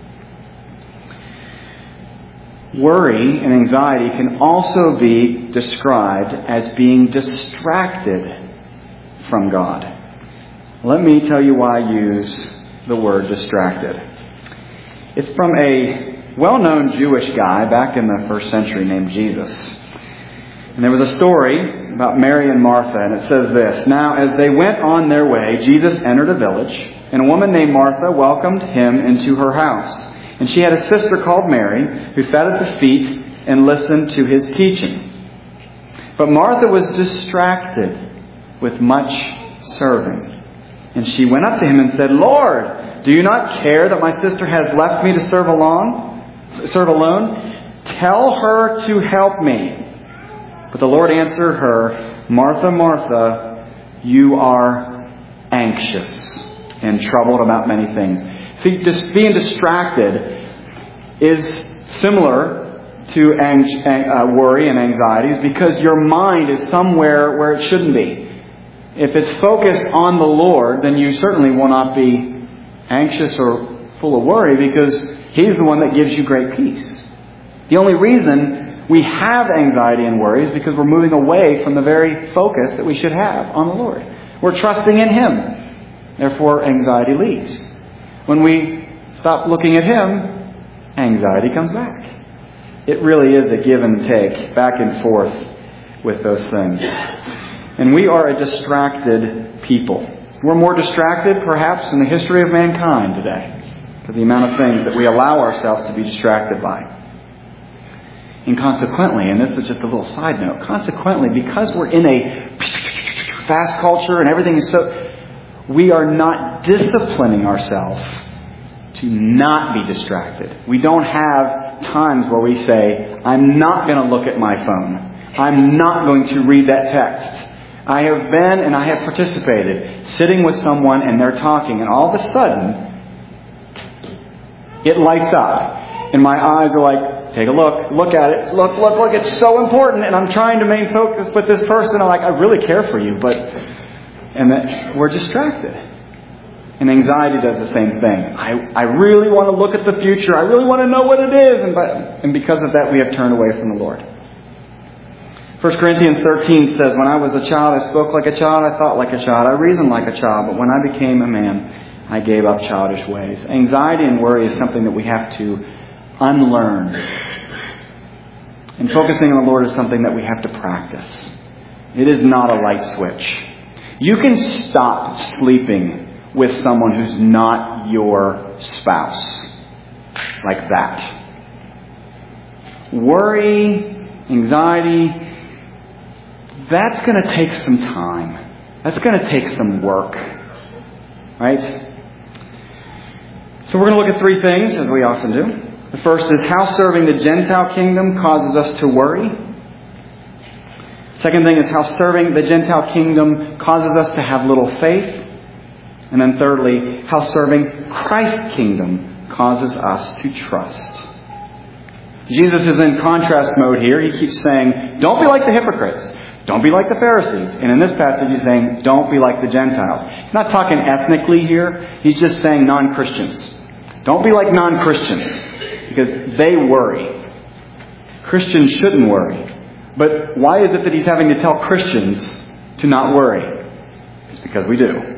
Worry and anxiety can also be described as being distracted from God. Let me tell you why I use the word distracted. It's from a well-known Jewish guy back in the first century named Jesus. And there was a story about Mary and Martha, and it says this: Now, as they went on their way, Jesus entered a village, and a woman named Martha welcomed him into her house. And she had a sister called Mary, who sat at the feet and listened to his teaching. But Martha was distracted with much serving. And she went up to him and said, Lord, do you not care that my sister has left me to serve alone? Tell her to help me. But the Lord answered her, Martha, Martha, you are anxious and troubled about many things. Being distracted is similar to worry and anxieties because your mind is somewhere where it shouldn't be. If it's focused on the Lord, then you certainly will not be anxious or full of worry because He's the one that gives you great peace. The only reason we have anxiety and worry is because we're moving away from the very focus that we should have on the Lord. We're trusting in Him. Therefore, anxiety leaves. When we stop looking at Him, anxiety comes back. It really is a give and take, back and forth with those things. And we are a distracted people. We're more distracted, perhaps, in the history of mankind today, for the amount of things that we allow ourselves to be distracted by. And consequently, and this is just a little side note, consequently, because we're in a fast culture and everything is so, we are not disciplining ourselves to not be distracted. We don't have times where we say, I'm not going to look at my phone. I'm not going to read that text. I have been and I have participated sitting with someone and they're talking and all of a sudden it lights up and my eyes are like, take a look at it, look, it's so important and I'm trying to maintain focus with this person. I'm like, I really care for you, and that we're distracted. And anxiety does the same thing. I really want to look at the future. I really want to know what it is. And because of that, we have turned away from the Lord. 1 Corinthians 13 says, when I was a child, I spoke like a child. I thought like a child. I reasoned like a child. But when I became a man, I gave up childish ways. Anxiety and worry is something that we have to unlearn. And focusing on the Lord is something that we have to practice. It is not a light switch. You can stop sleeping with someone who's not your spouse. Like that. Worry, anxiety, that's going to take some time. That's going to take some work. Right? So we're going to look at three things, as we often do. The first is how serving the Gentile kingdom causes us to worry. Second thing is how serving the Gentile kingdom causes us to have little faith. And then thirdly, how serving Christ's kingdom causes us to trust. Jesus is in contrast mode here. He keeps saying, don't be like the hypocrites. Don't be like the Pharisees. And in this passage he's saying, don't be like the Gentiles. He's not talking ethnically here. He's just saying non-Christians. Don't be like non-Christians. Because they worry. Christians shouldn't worry. But why is it that he's having to tell Christians to not worry? It's because we do.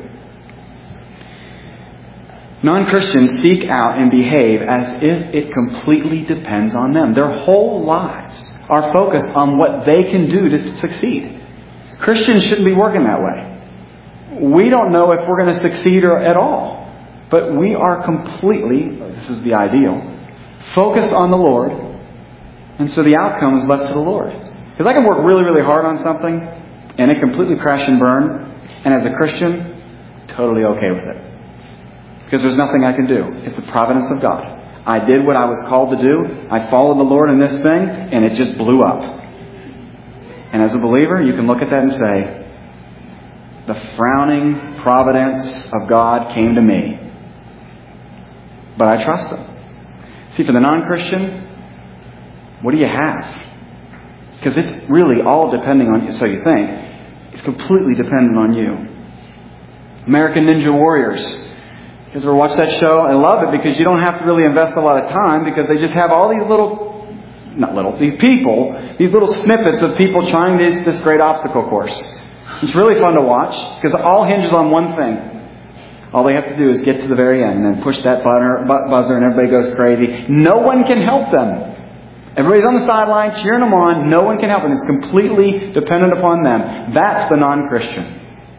Non-Christians seek out and behave as if it completely depends on them. Their whole lives are focused on what they can do to succeed. Christians shouldn't be working that way. We don't know if we're going to succeed at all. But we are completely, this is the ideal, focused on the Lord. And so the outcome is left to the Lord. Because I can work really, really hard on something and it completely crash and burn. And as a Christian, totally okay with it. Because there's nothing I can do. It's the providence of God. I did what I was called to do. I followed the Lord in this thing, and it just blew up. And as a believer, you can look at that and say, the frowning providence of God came to me. But I trust Him. See, for the non-Christian, what do you have? Because it's really all depending on you, so you think. It's completely dependent on you. American Ninja Warriors. You guys ever watch that show? I love it because you don't have to really invest a lot of time because they just have all these these people, these little snippets of people trying this great obstacle course. It's really fun to watch because it all hinges on one thing. All they have to do is get to the very end and then push that buzzer and everybody goes crazy. No one can help them. Everybody's on the sideline cheering them on. No one can help them. It's completely dependent upon them. That's the non-Christian.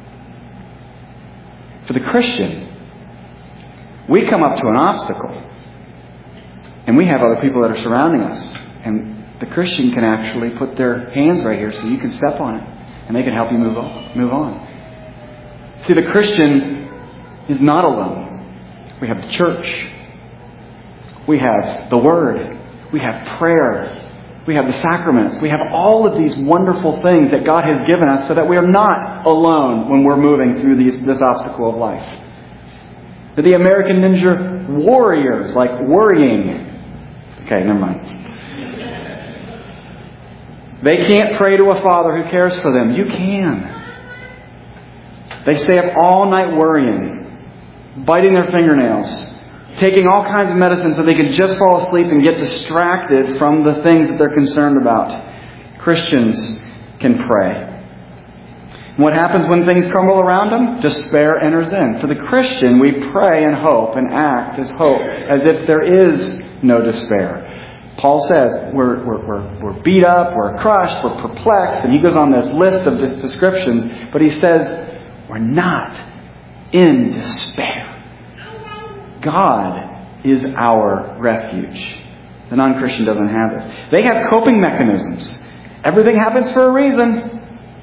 For the Christian, we come up to an obstacle and we have other people that are surrounding us. And the Christian can actually put their hands right here so you can step on it and they can help you move on. See, the Christian is not alone. We have the church. We have the Word. We have prayer. We have the sacraments. We have all of these wonderful things that God has given us so that we are not alone when we're moving through this obstacle of life. The American Ninja Warriors, like worrying. Okay, never mind. They can't pray to a Father who cares for them. You can. They stay up all night worrying, biting their fingernails, taking all kinds of medicine so they can just fall asleep and get distracted from the things that they're concerned about. Christians can pray. What happens when things crumble around them? Despair enters in. For the Christian, we pray and hope and act as hope, as if there is no despair. Paul says we're beat up, we're crushed, we're perplexed, and he goes on this list of descriptions, but he says we're not in despair. God is our refuge. The non-Christian doesn't have this. They have coping mechanisms. Everything happens for a reason.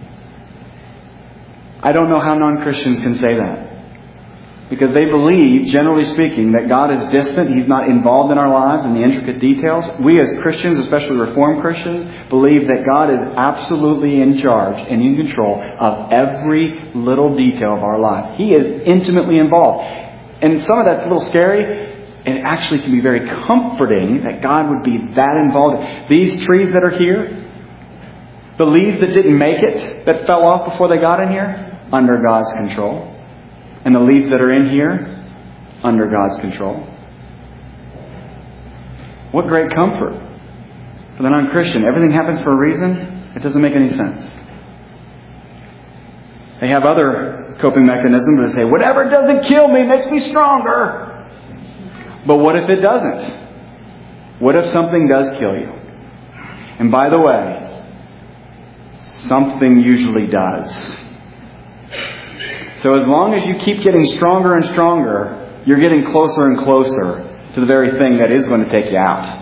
I don't know how non-Christians can say that. Because they believe, generally speaking, that God is distant. He's not involved in our lives in the intricate details. We as Christians, especially Reformed Christians, believe that God is absolutely in charge and in control of every little detail of our life. He is intimately involved. And some of that's a little scary. And it actually can be very comforting that God would be that involved. These trees that are here, the leaves that didn't make it, that fell off before they got in here, under God's control. And the leads that are in here, under God's control. What great comfort for the non-Christian. Everything happens for a reason. It doesn't make any sense. They have other coping mechanisms that say, whatever doesn't kill me makes me stronger. But what if it doesn't? What if something does kill you? And by the way, something usually does. So as long as you keep getting stronger and stronger, you're getting closer and closer to the very thing that is going to take you out.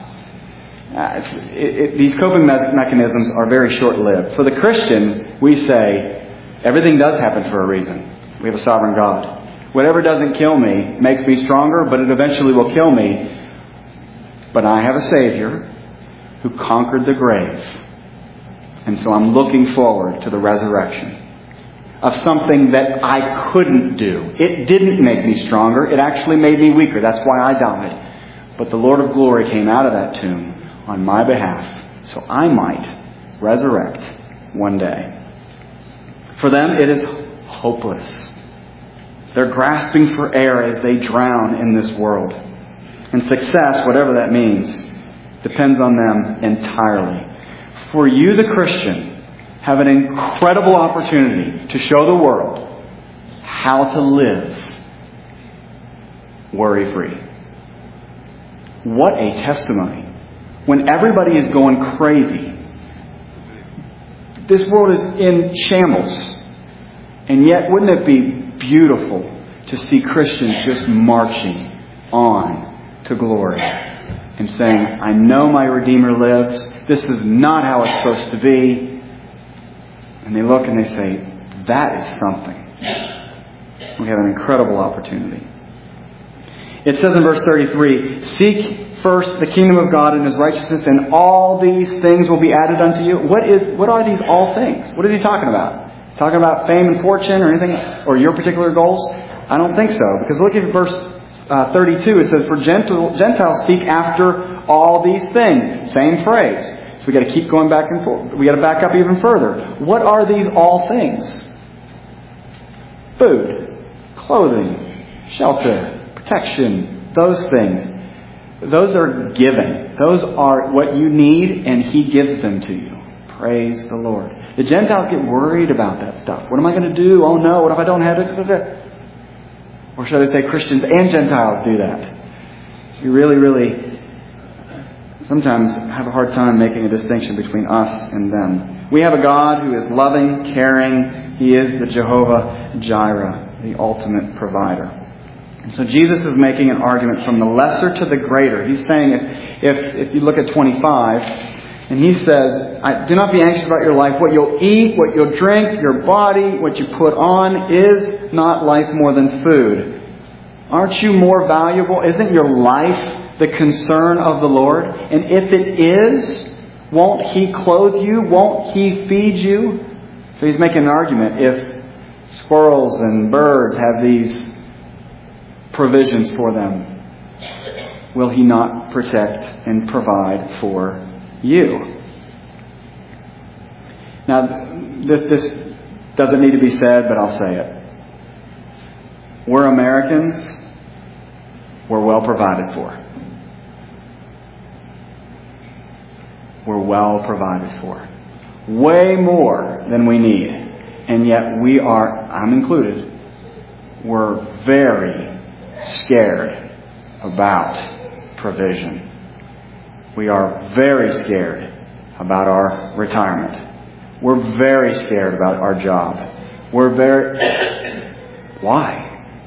These coping mechanisms are very short-lived. For the Christian, we say, everything does happen for a reason. We have a sovereign God. Whatever doesn't kill me makes me stronger, but it eventually will kill me. But I have a Savior who conquered the grave. And so I'm looking forward to the resurrection of something that I couldn't do. It didn't make me stronger. It actually made me weaker. That's why I died. But the Lord of glory came out of that tomb on my behalf so I might resurrect one day. For them, it is hopeless. They're grasping for air as they drown in this world. And success, whatever that means, depends on them entirely. For you, the Christian, have an incredible opportunity to show the world how to live worry-free. What a testimony. When everybody is going crazy, this world is in shambles. And yet, wouldn't it be beautiful to see Christians just marching on to glory and saying, I know my Redeemer lives. This is not how it's supposed to be. And they look and they say, that is something. We have an incredible opportunity. It says in verse 33, seek first the kingdom of God and His righteousness, and all these things will be added unto you. What are these all things? What is he talking about? Is he talking about fame and fortune or anything, or your particular goals? I don't think so. Because look at verse 32. It says, for Gentiles seek after all these things. Same phrase. So we got to keep going back and forth. We got to back up even further. What are these all things? Food, clothing, shelter, protection, those things. Those are given. Those are what you need, and He gives them to you. Praise the Lord. The Gentiles get worried about that stuff. What am I going to do? Oh no, what if I don't have it? Or should I say Christians and Gentiles do that? You really sometimes have a hard time making a distinction between us and them. We have a God who is loving, caring. He is the Jehovah Jireh, the ultimate provider. And so Jesus is making an argument from the lesser to the greater. He's saying, if you look at 25, and he says, do not be anxious about your life. What you'll eat, what you'll drink, your body, what you put on, is not life more than food. Aren't you more valuable? Isn't your life the concern of the Lord? And if it is, won't He clothe you? Won't He feed you? So he's making an argument. If squirrels and birds have these provisions for them, will He not protect and provide for you? Now, this doesn't need to be said, but I'll say it. We're Americans. We're well provided for. We're well provided for. Way more than we need. And yet we are, I'm included, we're very scared about provision. We are very scared about our retirement. We're very scared about our job. Why?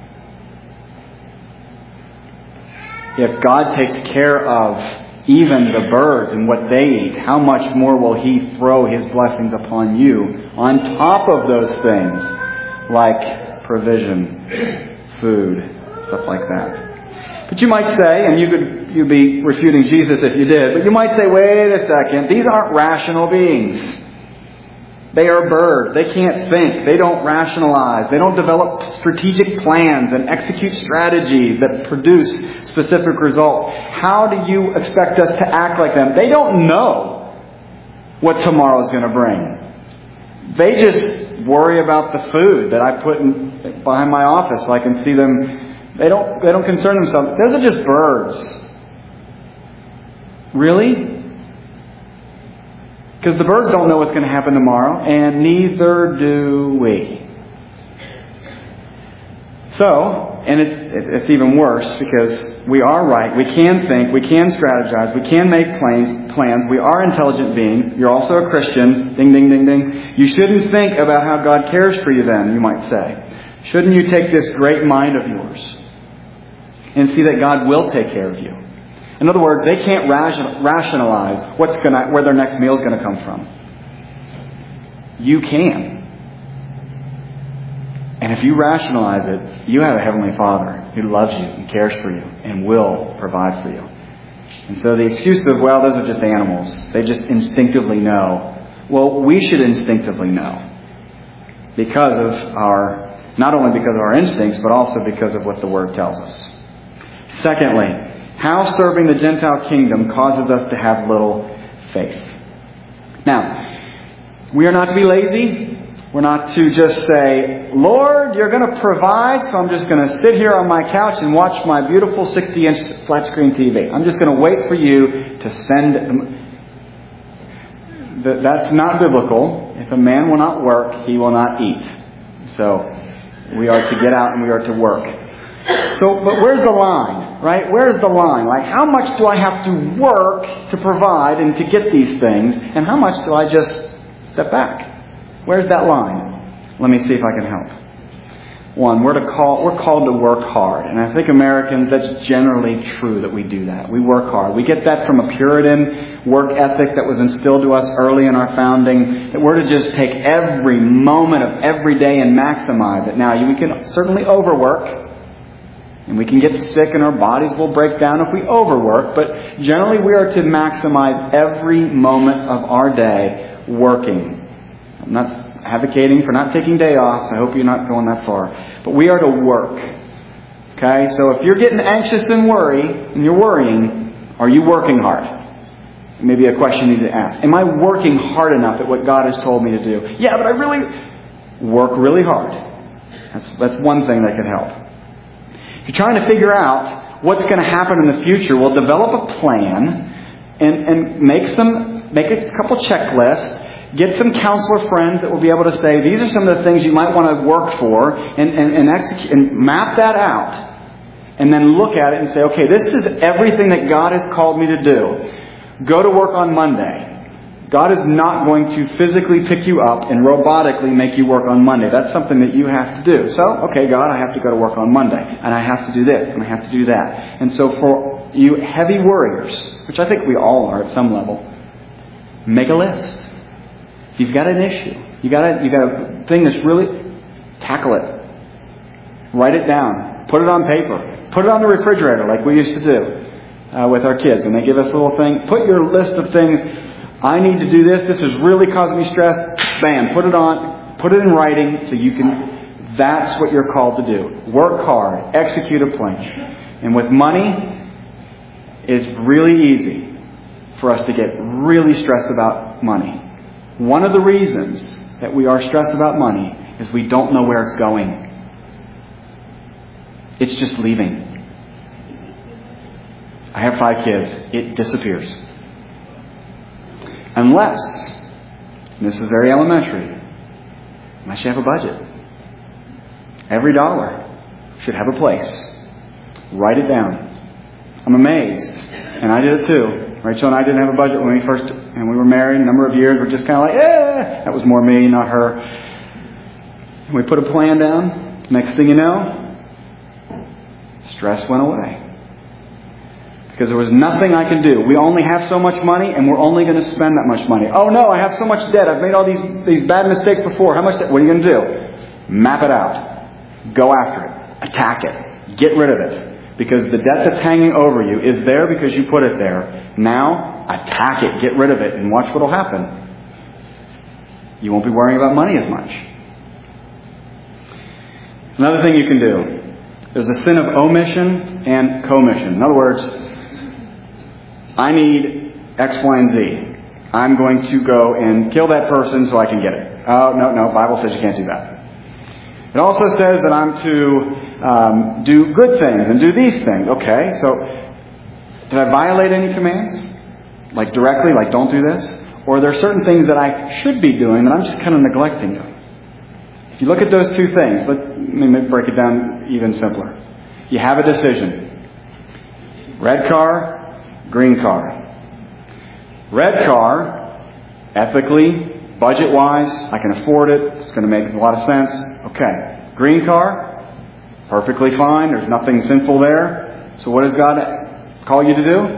If God takes care of even the birds and what they eat, how much more will He throw His blessings upon you on top of those things like provision, food, stuff like that. But you might say, and you'd be refuting Jesus if you did, but you might say, wait a second, these aren't rational beings. They are birds. They can't think. They don't rationalize. They don't develop strategic plans and execute strategies that produce specific results. How do you expect us to act like them? They don't know what tomorrow is going to bring. They just worry about the food that I put behind my office so I can see them. They don't concern themselves. Those are just birds. Really? Because the birds don't know what's going to happen tomorrow, and neither do we. So, and it's even worse because we are right. We can think. We can strategize. We can make plans. We are intelligent beings. You're also a Christian. Ding, ding, ding, ding. You shouldn't think about how God cares for you then, you might say. Shouldn't you take this great mind of yours and see that God will take care of you? In other words, they can't rationalize where their next meal is going to come from. You can. And if you rationalize it, you have a Heavenly Father who loves you and cares for you and will provide for you. And so the excuse of, well, those are just animals. They just instinctively know. Well, we should instinctively know. Because of not only because of our instincts, but also because of what the Word tells us. Secondly, how serving the Gentile kingdom causes us to have little faith. Now, we are not to be lazy. We're not to just say, Lord, you're going to provide, so I'm just going to sit here on my couch and watch my beautiful 60-inch flat-screen TV. I'm just going to wait for you to send them. That's not biblical. If a man will not work, he will not eat. So, we are to get out and we are to work. So, but where's the line, right? Where's the line? Like, how much do I have to work to provide and to get these things? And how much do I just step back? Where's that line? Let me see if I can help. One, we're called to work hard. And I think Americans, that's generally true that we do that. We work hard. We get that from a Puritan work ethic that was instilled to us early in our founding, that we're to just take every moment of every day and maximize it. Now, we can certainly overwork. And we can get sick and our bodies will break down if we overwork. But generally we are to maximize every moment of our day working. I'm not advocating for not taking day off, so I hope you're not going that far. But we are to work. Okay? So if you're getting anxious and you're worrying, are you working hard? Maybe a question you need to ask. Am I working hard enough at what God has told me to do? Yeah, but I really work really hard. That's one thing that could help. If you're trying to figure out what's going to happen in the future, we'll develop a plan and make a couple checklists. Get some counselor friends that will be able to say, these are some of the things you might want to work for, and execute and map that out. And then look at it and say, okay, this is everything that God has called me to do. Go to work on Monday. God is not going to physically pick you up and robotically make you work on Monday. That's something that you have to do. So, okay, God, I have to go to work on Monday. And I have to do this, and I have to do that. And so for you heavy worriers, which I think we all are at some level, make a list. If you've got an issue, you got a thing that's really, tackle it. Write it down. Put it on paper. Put it on the refrigerator like we used to do with our kids. When they give us a little thing, put your list of things. I need to do this. This is really causing me stress. Bam. Put it on. Put it in writing so you can. That's what you're called to do. Work hard. Execute a plan. And with money, it's really easy for us to get really stressed about money. One of the reasons that we are stressed about money is we don't know where it's going. It's just leaving. I have 5 kids. It disappears. Unless, and this is very elementary, unless you have a budget. Every dollar should have a place. Write it down. I'm amazed, and I did it too. Rachel and I didn't have a budget when we were married a number of years. We're just kind of like, that was more me, not her. And we put a plan down. Next thing you know, stress went away. Because there was nothing I could do. We only have so much money, and we're only going to spend that much money. Oh no, I have so much debt. I've made all these bad mistakes before. How much debt? What are you going to do? Map it out. Go after it. Attack it. Get rid of it. Because the debt that's hanging over you is there because you put it there. Now, attack it. Get rid of it. And watch what will happen. You won't be worrying about money as much. Another thing you can do. There's a sin of omission and commission. In other words, I need X, Y, and Z. I'm going to go and kill that person so I can get it. Oh, no, Bible says you can't do that. It also says that I'm to do good things and do these things. Okay, so did I violate any commands? Like directly, like don't do this? Or are there certain things that I should be doing that I'm just kind of neglecting them? If you look at those two things, let me break it down even simpler. You have a decision. Red car, green car. Red car, ethically, budget-wise, I can afford it. It's going to make a lot of sense. Okay. Green car, perfectly fine. There's nothing sinful there. So what does God call you to do?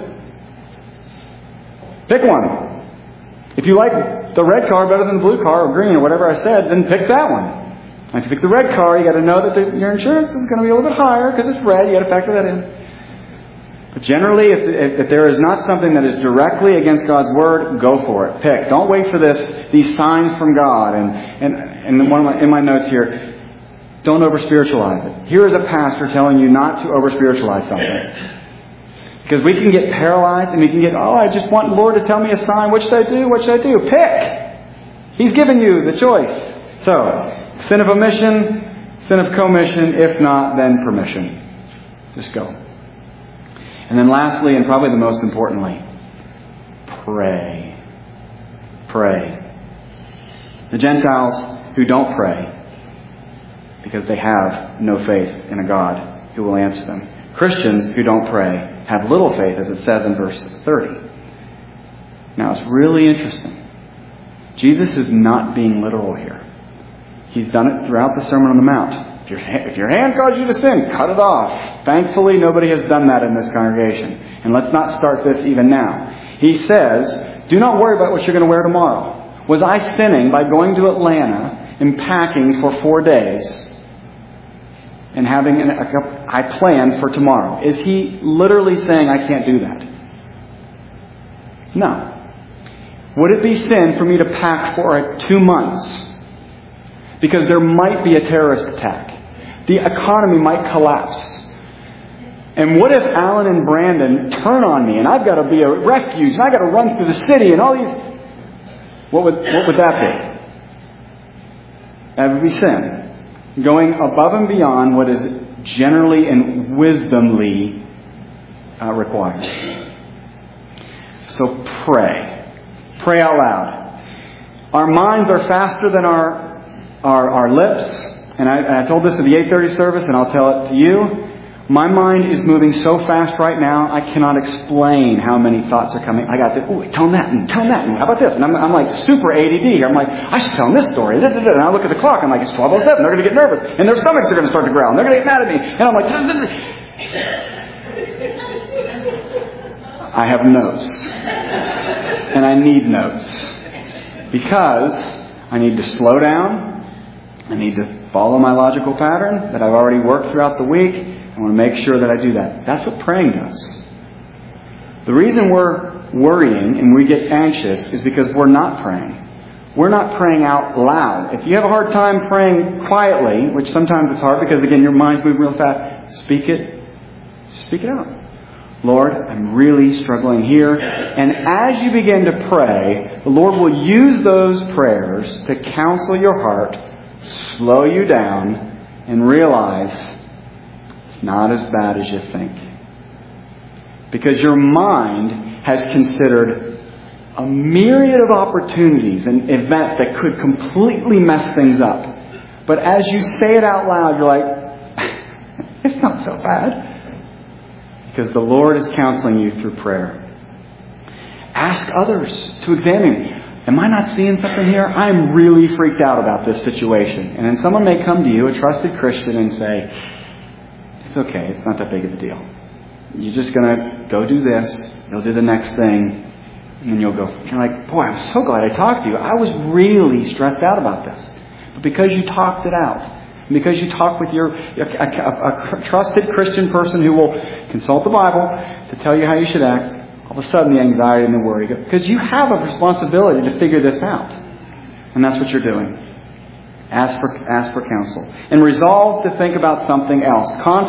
Pick one. If you like the red car better than the blue car or green or whatever I said, then pick that one. And if you pick the red car, you got to know that your insurance is going to be a little bit higher because it's red. You got to factor that in. But generally, if there is not something that is directly against God's Word, go for it. Pick. Don't wait for these signs from God. And in my notes here, don't over-spiritualize it. Here is a pastor telling you not to over-spiritualize something. Because we can get paralyzed and we can get, I just want the Lord to tell me a sign. What should I do? What should I do? Pick. He's given you the choice. So, sin of omission, sin of commission. If not, then permission. Just go. And then lastly, and probably the most importantly, pray. Pray. The Gentiles who don't pray because they have no faith in a God who will answer them. Christians who don't pray have little faith, as it says in verse 30. Now, it's really interesting. Jesus is not being literal here. He's done it throughout the Sermon on the Mount. If your hand causes you to sin, cut it off. Thankfully, nobody has done that in this congregation. And let's not start this even now. He says, do not worry about what you're going to wear tomorrow. Was I sinning by going to Atlanta and packing for 4 days and having I planned for tomorrow? Is he literally saying I can't do that? No. Would it be sin for me to pack for 2 months? Because there might be a terrorist attack. The economy might collapse. And what if Alan and Brandon turn on me and I've got to be a refuge and I've got to run through the city and all these... What would that be? That would be sin. Going above and beyond what is generally and wisdomly required. So pray. Pray out loud. Our minds are faster than our lips. And I told this at the 8:30 service, and I'll tell it to you. My mind is moving so fast right now, I cannot explain how many thoughts are coming. I got this, tell them that, and how about this? And I'm like super ADD here. I'm like, I should tell them this story. And I look at the clock, I'm like, it's 12:07. They're going to get nervous. And their stomachs are going to start to growl. And they're going to get mad at me. And I'm like, I have notes. And I need notes. Because I need to slow down. I need to follow my logical pattern that I've already worked throughout the week. I want to make sure that I do that. That's what praying does. The reason we're worrying and we get anxious is because we're not praying. We're not praying out loud. If you have a hard time praying quietly, which sometimes it's hard because, again, your mind's moving real fast, speak it out. Lord, I'm really struggling here. And as you begin to pray, the Lord will use those prayers to counsel your heart, slow you down, and realize it's not as bad as you think. Because your mind has considered a myriad of opportunities and events that could completely mess things up. But as you say it out loud, you're like, it's not so bad. Because the Lord is counseling you through prayer. Ask others to examine. Am I not seeing something here? I'm really freaked out about this situation. And then someone may come to you, a trusted Christian, and say, it's okay, it's not that big of a deal. You're just going to go do this, you'll do the next thing, and then you'll go. You're like, boy, I'm so glad I talked to you. I was really stressed out about this. But because you talked it out, because you talk with a trusted Christian person who will consult the Bible to tell you how you should act, all of a sudden the anxiety and the worry go. Because you have a responsibility to figure this out. And that's what you're doing. Ask for counsel. And resolve to think about something else.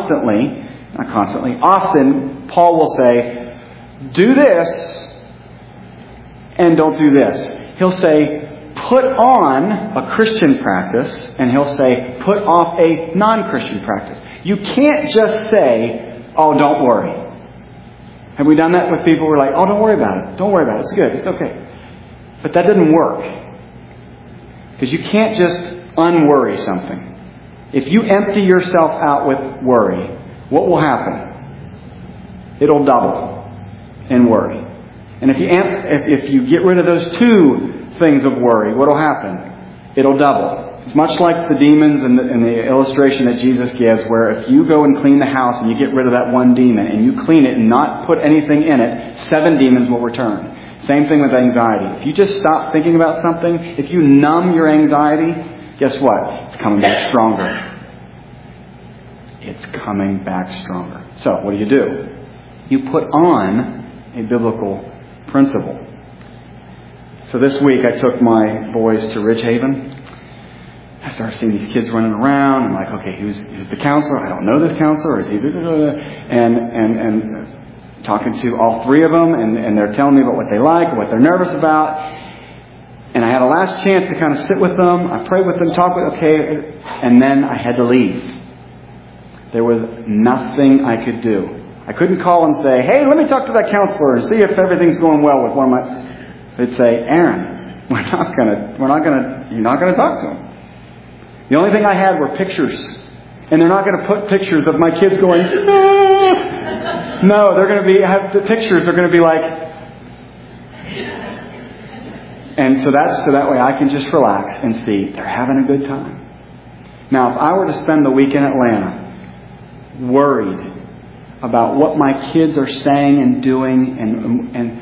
Often Paul will say, do this and don't do this. He'll say, put on a Christian practice, and he'll say, put off a non-Christian practice. You can't just say, oh, don't worry. Have we done that with people who are like, oh, don't worry about it. Don't worry about it. It's good. It's okay. But that doesn't work. Because you can't just unworry something. If you empty yourself out with worry, what will happen? It'll double in worry. And if you get rid of those two things of worry, what will happen? It'll double. It's much like the demons in the illustration that Jesus gives, where if you go and clean the house and you get rid of that one demon and you clean it and not put anything in it, 7 demons will return. Same thing with anxiety. If you just stop thinking about something, if you numb your anxiety, guess what? It's coming back stronger. It's coming back stronger. So, what do? You put on a biblical principle. So this week I took my boys to Ridgehaven. I started seeing these kids running around. I'm like, okay, who's the counselor? I don't know this counselor. Is he? And talking to all 3 of them, and they're telling me about what they like and what they're nervous about. And I had a last chance to kind of sit with them. I prayed with them, and then I had to leave. There was nothing I could do. I couldn't call and say, hey, let me talk to that counselor and see if everything's going well with one of my... They'd say, Aaron, you're not going to talk to him. The only thing I had were pictures. And they're not going to put pictures of my kids going, ah! No, they're going to the pictures are going to be like... And so that way I can just relax and see they're having a good time. Now, if I were to spend the week in Atlanta worried about what my kids are saying and doing, and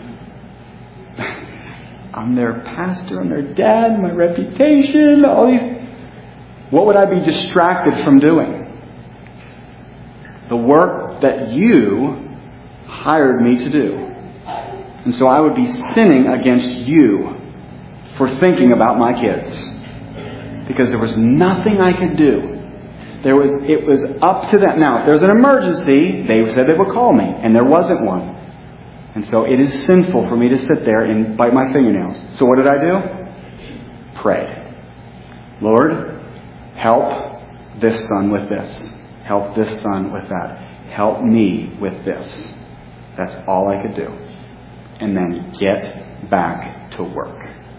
I'm their pastor, I'm their dad, my reputation, all these... What would I be distracted from doing? The work that you hired me to do. And so I would be sinning against you for thinking about my kids. Because there was nothing I could do. It was up to them. Now, if there's an emergency, they said they would call me, and there wasn't one. And so it is sinful for me to sit there and bite my fingernails. So what did I do? Prayed. Lord, help this son with this. Help this son with that. Help me with this. That's all I could do. And then get back to work.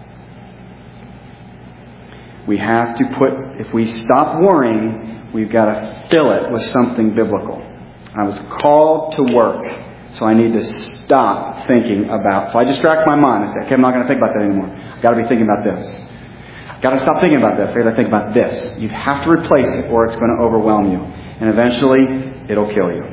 We have to if we stop worrying, we've got to fill it with something biblical. I was called to work, so I need to stop thinking about... So I distract my mind. I say, okay, I'm not going to think about that anymore. I've got to be thinking about this. I've got to stop thinking about this. I've got to think about this. You have to replace it or it's going to overwhelm you. And eventually, it'll kill you.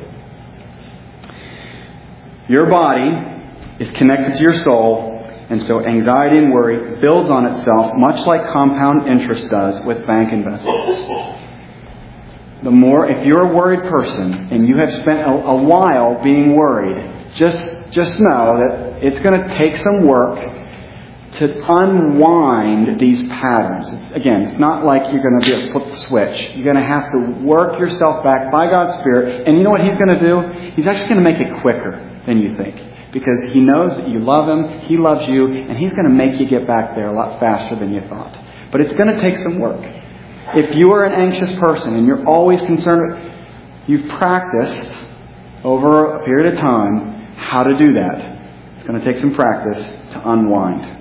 Your body is connected to your soul, and so anxiety and worry builds on itself much like compound interest does with bank investments. If you're a worried person and you have spent a while being worried, just know that it's going to take some work to unwind these patterns. It's not like you're going to be able to flip the switch. You're going to have to work yourself back by God's Spirit. And you know what He's going to do? He's actually going to make it quicker than you think. Because He knows that you love Him, He loves you, and He's going to make you get back there a lot faster than you thought. But it's going to take some work. If you are an anxious person and you're always concerned, you've practiced over a period of time how to do that. It's going to take some practice to unwind.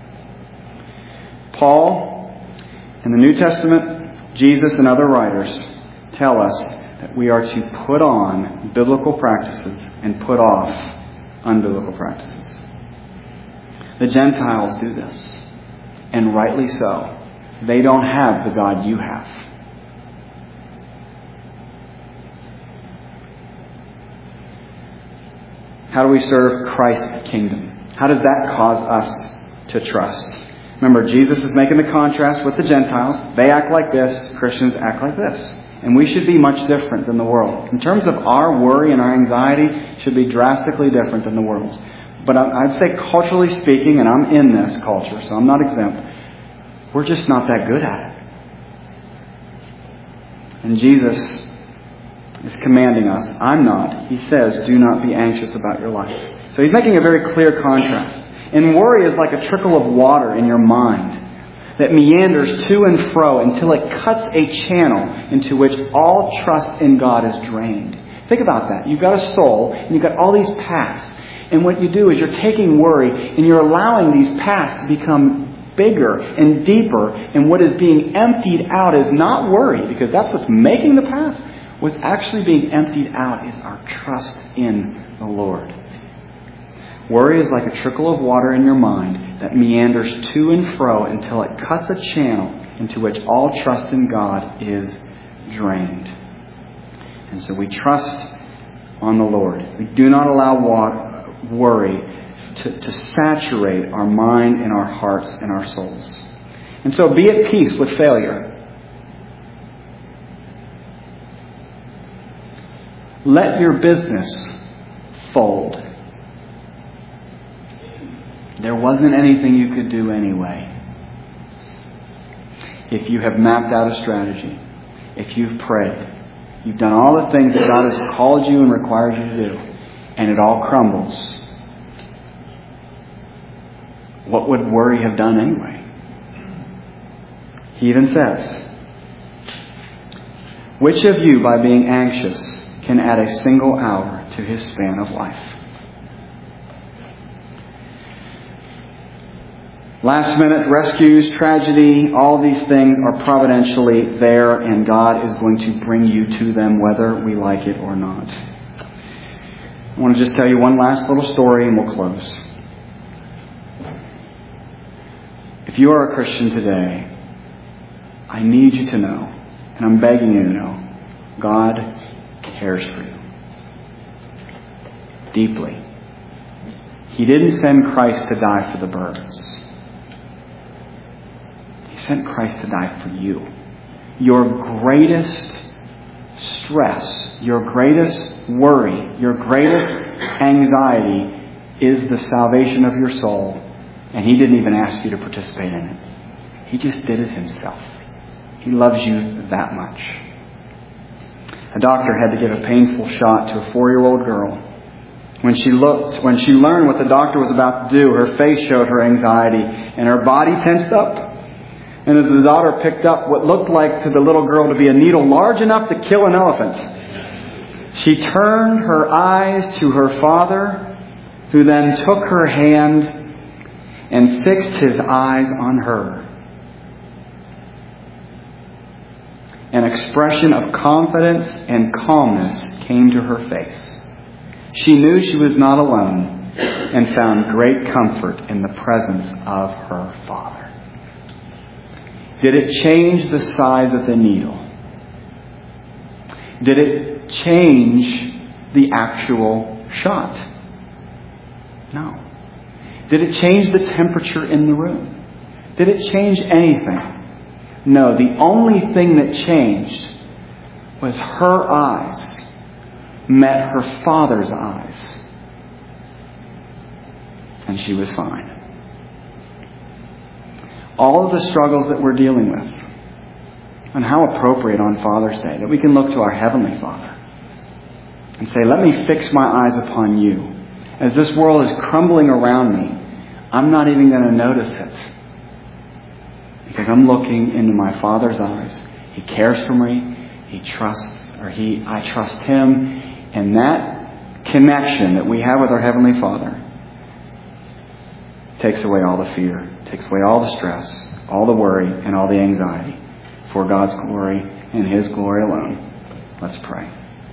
Paul, in the New Testament, Jesus and other writers tell us that we are to put on biblical practices and put off unbiblical practices. The Gentiles do this, and rightly so. They don't have the God you have. How do we serve Christ's kingdom? How does that cause us to trust? Remember, Jesus is making the contrast with the Gentiles. They act like this. Christians act like this. And we should be much different than the world. In terms of our worry and our anxiety, it should be drastically different than the world's. But I'd say culturally speaking, and I'm in this culture, so I'm not exempt, we're just not that good at it. And Jesus is commanding us. I'm not. He says, do not be anxious about your life. So He's making a very clear contrast. And worry is like a trickle of water in your mind. that meanders to and fro until it cuts a channel into which all trust in God is drained. Think about that. You've got a soul, and you've got all these paths. And what you do is you're taking worry, and you're allowing these paths to become bigger and deeper. And what is being emptied out is not worry, because that's what's making the path. What's actually being emptied out is our trust in the Lord. Worry is like a trickle of water in your mind that meanders to and fro until it cuts a channel into which all trust in God is drained. And so we trust on the Lord. We do not allow worry to saturate our mind and our hearts and our souls. And so be at peace with failure. Let your business fold. There wasn't anything you could do anyway. If you have mapped out a strategy, if you've prayed, you've done all the things that God has called you and required you to do, and it all crumbles, what would worry have done anyway? He even says, which of you, by being anxious, can add a single hour to his span of life? Last minute rescues, tragedy, all these things are providentially there, and God is going to bring you to them whether we like it or not. I want to just tell you one last little story and we'll close. If you are a Christian today, I need you to know, and I'm begging you to know, God cares for you. Deeply. He didn't send Christ to die for the birds. He sent Christ to die for you. Your greatest stress, your greatest worry, your greatest anxiety is the salvation of your soul. And He didn't even ask you to participate in it. He just did it Himself. He loves you that much. A doctor had to give a painful shot to a 4-year-old girl. When she learned what the doctor was about to do, her face showed her anxiety and her body tensed up. And as the daughter picked up what looked like to the little girl to be a needle large enough to kill an elephant, she turned her eyes to her father, who then took her hand and fixed his eyes on her. An expression of confidence and calmness came to her face. She knew she was not alone and found great comfort in the presence of her Father. Did it change the size of the needle? Did it change the actual shot? No. Did it change the temperature in the room? Did it change anything? No. The only thing that changed was her eyes met her Father's eyes. And she was fine. All of the struggles that we're dealing with, and how appropriate on Father's Day that we can look to our Heavenly Father and say, let me fix my eyes upon you. As this world is crumbling around me, I'm not even going to notice it. Because I'm looking into my Father's eyes. He cares for me. I trust Him. And that connection that we have with our Heavenly Father takes away all the fear, takes away all the stress, all the worry, and all the anxiety for God's glory and His glory alone. Let's pray.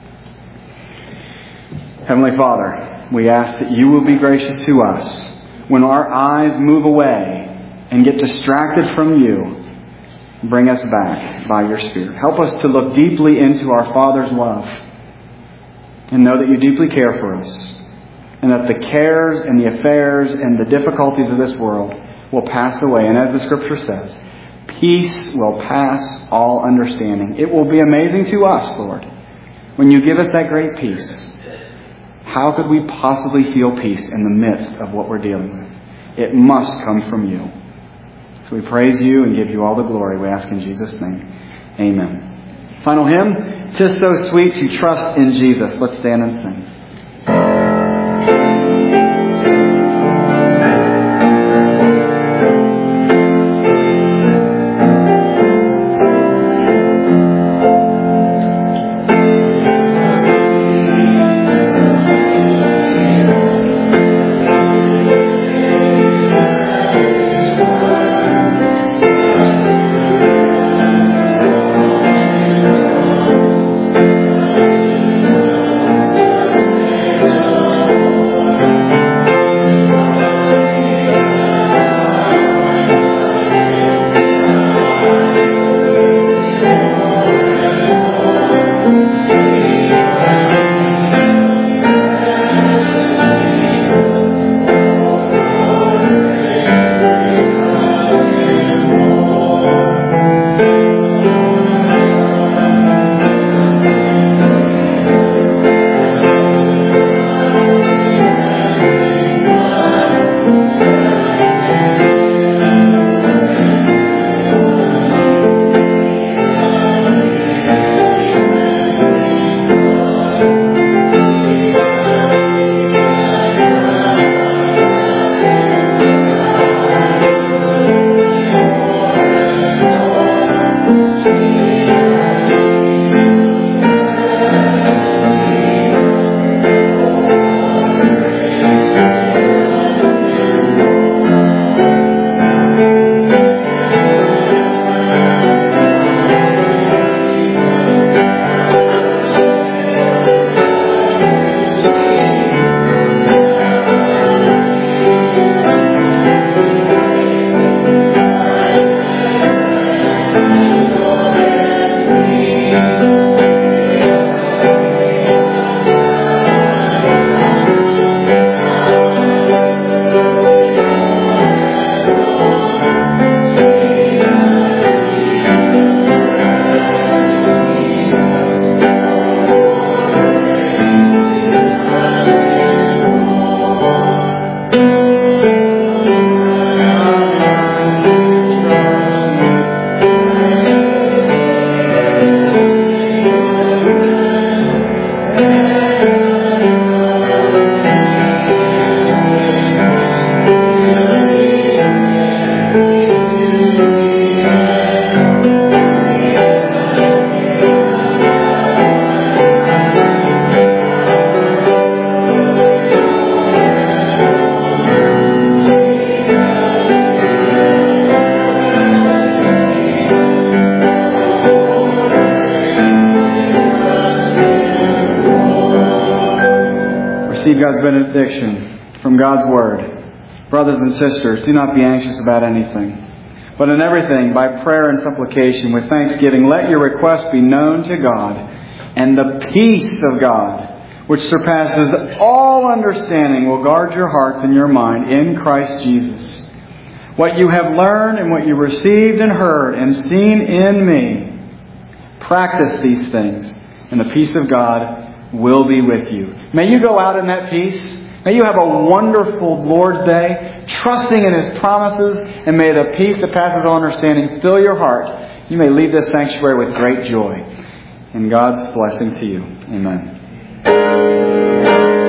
Heavenly Father, we ask that You will be gracious to us when our eyes move away and get distracted from You. Bring us back by Your Spirit. Help us to look deeply into our Father's love and know that You deeply care for us, and that the cares and the affairs and the difficulties of this world will pass away. And as the Scripture says, peace will pass all understanding. It will be amazing to us, Lord, when You give us that great peace. How could we possibly feel peace in the midst of what we're dealing with? It must come from You. So we praise You and give You all the glory. We ask in Jesus' name. Amen. Final hymn, "'Tis So Sweet to Trust in Jesus." Let's stand and sing. receive God's benediction from God's Word. Brothers and sisters, do not be anxious about anything, but in everything, by prayer and supplication, with thanksgiving, let your requests be known to God, and the peace of God, which surpasses all understanding, will guard your hearts and your mind in Christ Jesus. What you have learned and what you received and heard and seen in me, practice these things, and the peace of God will be with you. May you go out in that peace. May you have a wonderful Lord's Day, trusting in His promises, and may the peace that passes all understanding fill your heart. You may leave this sanctuary with great joy. And God's blessing to you. Amen.